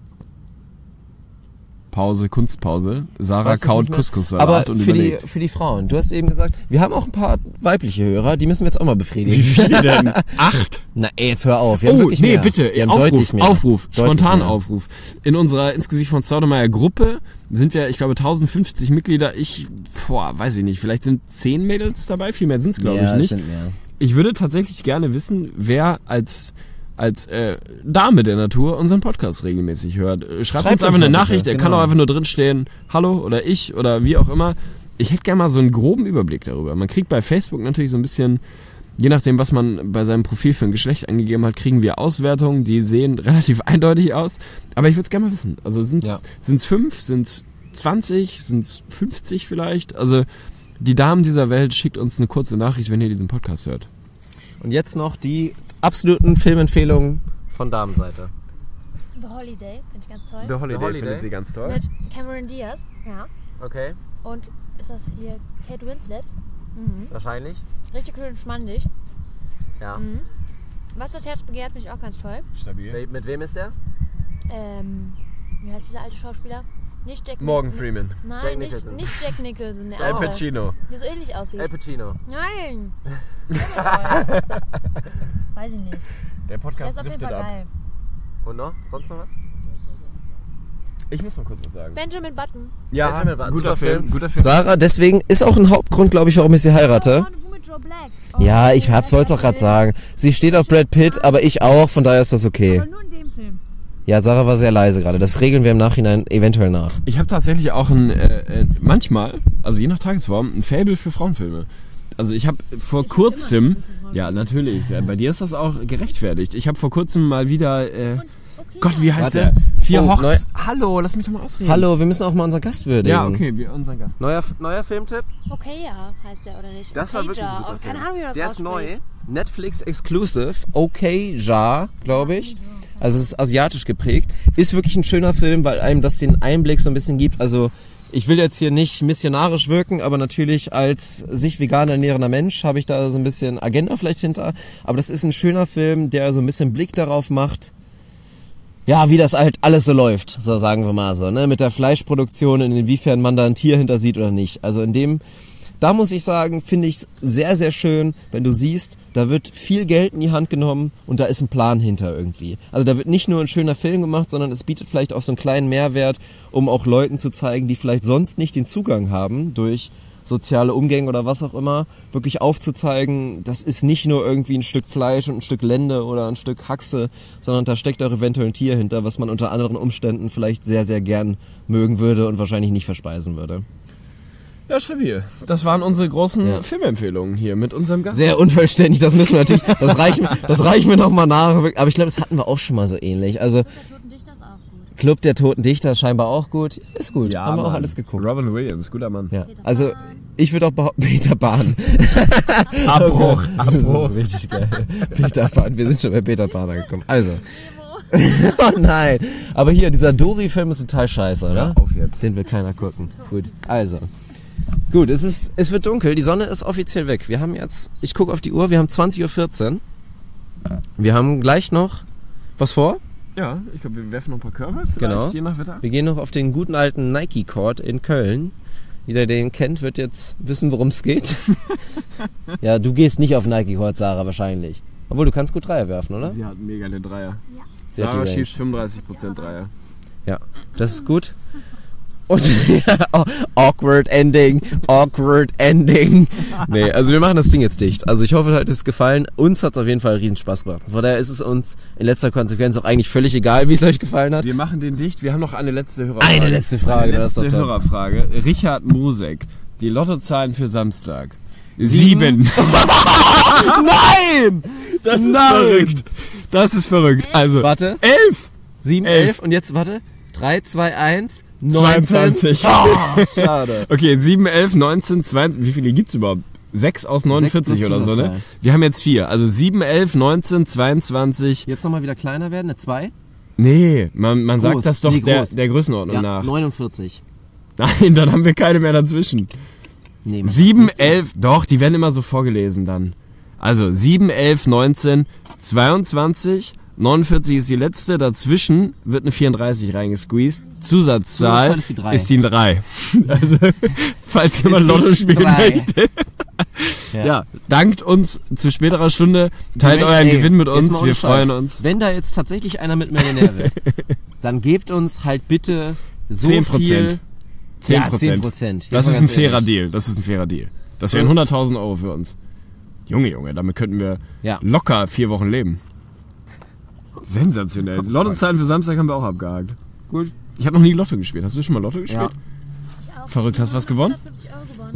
Pause, Kunstpause. Sarah Weißt du es kaut nicht mehr? Couscous-Salat Aber und für die, überlegt. für die Frauen, du hast eben gesagt, wir haben auch ein paar weibliche Hörer, die müssen wir jetzt auch mal befriedigen. Wie viele denn? Acht? Na ey, jetzt hör auf. Wir haben Oh, wirklich nee, mehr. bitte. Wir haben Aufruf, deutlich mehr. Aufruf, Deutlich spontan mehr. Aufruf. In unserer insgesamt von Staudemeyer Gruppe sind wir, ich glaube, tausendfünfzig Mitglieder. Ich, boah, weiß ich nicht, vielleicht sind zehn Mädels dabei, viel mehr sind's, glaube ja, ich es nicht. Sind mehr. Ich würde tatsächlich gerne wissen, wer als als äh, Dame der Natur unseren Podcast regelmäßig hört. Äh, Schreibt, Schreibt uns uns einfach eine mal Nachricht, bitte, er kann genau. auch einfach nur drinstehen, hallo oder ich oder wie auch immer. Ich hätte gerne mal so einen groben Überblick darüber. Man kriegt bei Facebook natürlich so ein bisschen, je nachdem, was man bei seinem Profil für ein Geschlecht angegeben hat, kriegen wir Auswertungen, die sehen relativ eindeutig aus. Aber ich würde es gerne mal wissen. Also sind es Ja. fünf, sind es zwanzig, sind es fünfzig vielleicht? Also die Damen dieser Welt, schickt uns eine kurze Nachricht, wenn ihr diesen Podcast hört. Und jetzt noch die absoluten Filmempfehlungen von Damenseite. The Holiday, finde ich ganz toll. The Holiday, Holiday. findet sie ganz toll. Mit Cameron Diaz. Ja. Okay, Und ist das hier Kate Winslet? Mhm. wahrscheinlich. Richtig schön schmandig. Ja. Mhm. Was das Herz begehrt, finde ich auch ganz toll. Stabil. Mit wem ist der? Ähm, wie heißt dieser alte Schauspieler? Nicht Jack Morgan Nic- Freeman. Nein, Jack nicht, Nicholson. nicht Jack Nicholson. Der Al andere, Pacino. der so ähnlich aussieht. Al Pacino. Nein. Weiß ich nicht. Der Der Podcast ist auf jeden Fall geil. Und noch? Sonst noch was? Ich muss mal kurz was sagen. Benjamin Button. Ja, Benjamin Button, guter super Film, Film. guter Film. Sarah, deswegen ist auch ein Hauptgrund, glaube ich, warum ich sie heirate. Oh, mit Joe Black. Oh, Ja, ich der hab's, wollt's auch letzte gerade Film. sagen. Sie steht auf Brad Pitt, aber ich auch, von daher ist das okay. Aber nur in dem Film. Ja, Sarah war sehr leise gerade. Das regeln wir im Nachhinein eventuell nach. Ich habe tatsächlich auch ein, äh, äh, manchmal, also je nach Tagesform, ein Faible für Frauenfilme. Also ich habe vor kurzem, ja natürlich, ja, bei dir ist das auch gerechtfertigt. Ich habe vor kurzem mal wieder, äh, Okay, Gott, wie heißt Warte. der? Vier Oh, Hochz... neu- Hallo, lass mich doch mal ausreden. Hallo, wir müssen auch mal unseren Gast würdigen. Ja, okay, wir unseren Gast. Neuer, neuer Filmtipp? Okay, ja, heißt der oder nicht? Das war okay, wirklich ein ja. super Oh, Film. Keine Ahnung, wie man das Der ist neu. ausspricht. Netflix Exclusive. Okay, Ja, glaube ich. Also es ist asiatisch geprägt. Ist wirklich ein schöner Film, weil einem das den Einblick so ein bisschen gibt. Also ich will jetzt hier nicht missionarisch wirken, aber natürlich als sich vegan ernährender Mensch habe ich da so ein bisschen Agenda vielleicht hinter. Aber das ist ein schöner Film, der so ein bisschen Blick darauf macht, ja, wie das halt alles so läuft, so sagen wir mal so, ne, mit der Fleischproduktion, inwiefern man da ein Tier hinter sieht oder nicht. Also in dem, da muss ich sagen, finde ich es sehr, sehr schön, wenn du siehst, da wird viel Geld in die Hand genommen und da ist ein Plan hinter irgendwie. Also da wird nicht nur ein schöner Film gemacht, sondern es bietet vielleicht auch so einen kleinen Mehrwert, um auch Leuten zu zeigen, die vielleicht sonst nicht den Zugang haben durch soziale Umgänge oder was auch immer, wirklich aufzuzeigen, das ist nicht nur irgendwie ein Stück Fleisch und ein Stück Lende oder ein Stück Haxe, sondern da steckt auch eventuell ein Tier hinter, was man unter anderen Umständen vielleicht sehr, sehr gern mögen würde und wahrscheinlich nicht verspeisen würde. Ja, stabil. Das waren unsere großen Ja. Filmempfehlungen hier mit unserem Gast. Sehr unvollständig, das müssen wir natürlich, das reichen, das reichen wir nochmal nach, aber ich glaube, das hatten wir auch schon mal so ähnlich. Also Der Toten Dichter ist auch gut. Club der Toten Dichter ist scheinbar auch gut, ist gut, Ja, haben wir auch Mann. alles geguckt. Robin Williams, guter Mann. Ja. Also ich würde auch behaupten, Peter Pan. Abbruch, Das ist richtig geil. Peter Pan, wir sind schon bei Peter Pan angekommen. Also. Oh nein. Aber hier, dieser Dory-Film ist total scheiße, oder? Ja, auf jetzt. Den will keiner gucken. Gut, also. Gut, es ist, es wird dunkel, die Sonne ist offiziell weg. Wir haben jetzt, ich gucke auf die Uhr, wir haben zwanzig Uhr vierzehn. Wir haben gleich noch was vor. Ja, ich glaube, wir werfen noch ein paar Körbe, vielleicht Genau. je nach Wetter. Wir gehen noch auf den guten alten Nike Court in Köln. Jeder, der den kennt, wird jetzt wissen, worum es geht. Ja, du gehst nicht auf Nike Court, Sarah, wahrscheinlich. Obwohl, du kannst gut Dreier werfen, oder? Sie hat mega den Dreier. Sie hat die Sarah Range. schießt fünfunddreißig Prozent Dreier. Ja, das ist gut. Und ja, awkward Ending, awkward Ending. Nee, also wir machen das Ding jetzt dicht. Also ich hoffe, euch hat es gefallen. Uns hat es auf jeden Fall riesen Spaß gemacht. Von daher ist es uns in letzter Konsequenz auch eigentlich völlig egal, wie es euch gefallen hat. Wir machen den dicht. Wir haben noch eine letzte Hörerfrage. Eine letzte Frage, Eine das ist letzte doch top. Hörerfrage. Richard Mosek. Die Lottozahlen für Samstag. Sieben. Sieben. Nein! Das ist Nein! verrückt. Das ist verrückt. Also, Warte. elf. sieben, Elf. elf und jetzt, warte. drei, zwei, eins, zweiundzwanzig. Oh, schade. Okay, sieben, elf, neunzehn, zweiundzwanzig. Wie viele gibt's überhaupt? sechs aus neunundvierzig Sechs oder so, ne? Zusatzzahl. Wir haben jetzt vier. Also sieben, elf, neunzehn, zweiundzwanzig. Jetzt nochmal wieder kleiner werden, eine zwei. Nee, man, man sagt Groß. das doch Nee, der, groß. der Größenordnung Ja, nach. neunundvierzig. Nein, dann haben wir keine mehr dazwischen. Nee, mach sieben, fünfzehn. elf, doch, die werden immer so vorgelesen dann. Also sieben, elf, neunzehn, zweiundzwanzig, neunundvierzig ist die letzte, dazwischen wird eine vierunddreißig reingesqueezed. Zusatzzahl Zusatzzahl ist die drei. ist die drei. Also, falls jemand Ist die Lotto spielen drei. möchte. Ja. Ja, dankt uns zu späterer Stunde, teilt Wenn- euren ey, Gewinn mit jetzt uns, mal ohne wir Scheiß. freuen uns. Wenn da jetzt tatsächlich einer mit Millionär wird, dann gebt uns halt bitte so zehn Prozent. viel... zehn Ja, Prozent. zehn Prozent. Jetzt Das mal ist ein ganz fairer ehrlich. Deal, das ist ein fairer Deal. Das wären hunderttausend Euro für uns. Junge, Junge, damit könnten wir Ja. locker vier Wochen leben. Sensationell. Lottozahlen für Samstag haben wir auch abgehakt. Gut. Ich habe noch nie Lotto gespielt. Hast du schon mal Lotto gespielt? Ja. Ich auch. Verrückt, hast du was gewonnen? hundertfünfzig Euro gewonnen.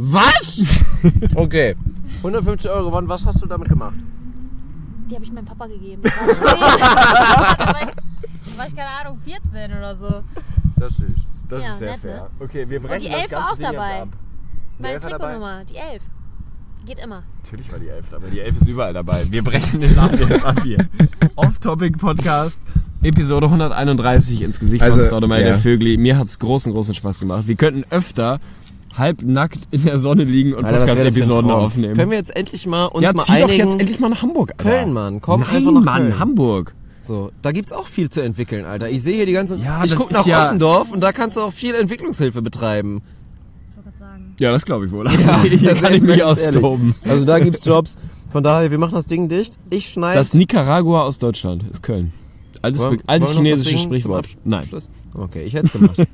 Was? Okay. hundertfünfzig Euro gewonnen. Was hast du damit gemacht? Die habe ich meinem Papa gegeben. Da war ich zehn. da, war ich, da war ich, keine Ahnung, vierzehn oder so. Das ist süß. Das Ja, ist sehr nett, fair. ne? Okay, wir Und die elf war auch dabei. Meine elf war dabei? Trikotnummer, die elf. Geht immer. Natürlich war die elf dabei. Die elf ist überall dabei. Wir brechen den Laden jetzt ab hier. Off-Topic-Podcast, Episode hunderteinunddreißig ins Gesicht Also, von Staudemeyer, ja. der Vögli. Mir hat's großen, großen Spaß gemacht. Wir könnten öfter halbnackt in der Sonne liegen und Alter, was wäre das für ein Podcast-Episoden Traum? aufnehmen. Können wir jetzt endlich mal uns ja, mal zieh doch einigen? jetzt endlich mal nach Hamburg, Alter. Köln, Mann. Komm Nein, einfach nach Mann, Köln. Hamburg. So, da gibt's auch viel zu entwickeln, Alter. Ich sehe hier die ganzen... Ja, ich das guck ist nach ja- Ossendorf und da kannst du auch viel Entwicklungshilfe betreiben. Ich wollte gerade sagen. Ja, das glaube ich wohl. Ja, hier das kann ist ich mich ganz ehrlich. austoben. Also da gibt's Jobs. Von daher, wir machen das Ding dicht. Ich schneide... Das Nicaragua aus Deutschland ist Köln. Altes, Wollen- Be- altes wollen wir noch was chinesisches singen zum Sprichwort. Absch- Nein. Abschluss? Okay, ich hätte es gemacht.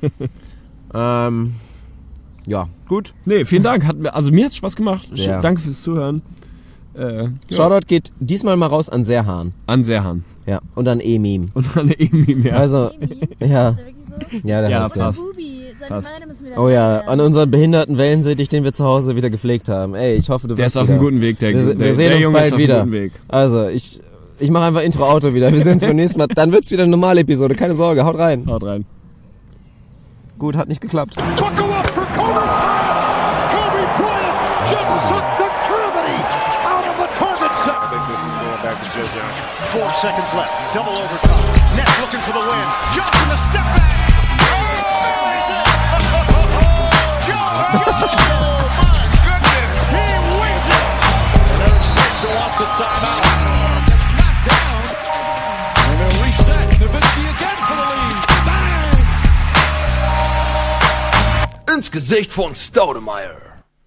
ähm, ja, gut. Nee, vielen Dank. Hat mir, also mir hat's Spaß gemacht. Sehr. Danke fürs Zuhören. Äh, ja. Shoutout geht diesmal mal raus an Serhan. An Serhan. Ja, und an Emim. Und an Emi mehr. Also, ja, Ist der wirklich so? ja, der Ja, heißt ja. fast. Bubi, seine Fast. Beine müssen wieder Oh ja, werden. an unseren behinderten Wellensittich, den wir zu Hause wieder gepflegt haben. Ey, ich hoffe, du Der wirst ist auf wieder. einem guten Weg, der, Wir, der, wir sehen der uns Junge ist bald auf einem wieder. guten Weg. Also, ich, ich mache einfach Intro-Auto wieder. Wir sehen uns beim nächsten Mal. Dann wird's wieder eine normale Episode. Keine Sorge, haut rein. Haut rein. Gut, hat nicht geklappt. Took him up for Kobe. Kobe Bryant just sucked the gravity out of the target set. I think this is going back to Joe Johnson. Four seconds left. Double overtime. Net looking for the win. Johnson the step back. Johnson! Oh my goodness! He wins it. And Eric Spencer wants a timeout. That's knocked down. And they'll reset. Nowitzki again for the lead. Bang! Ins Gesicht von Staudemeyer.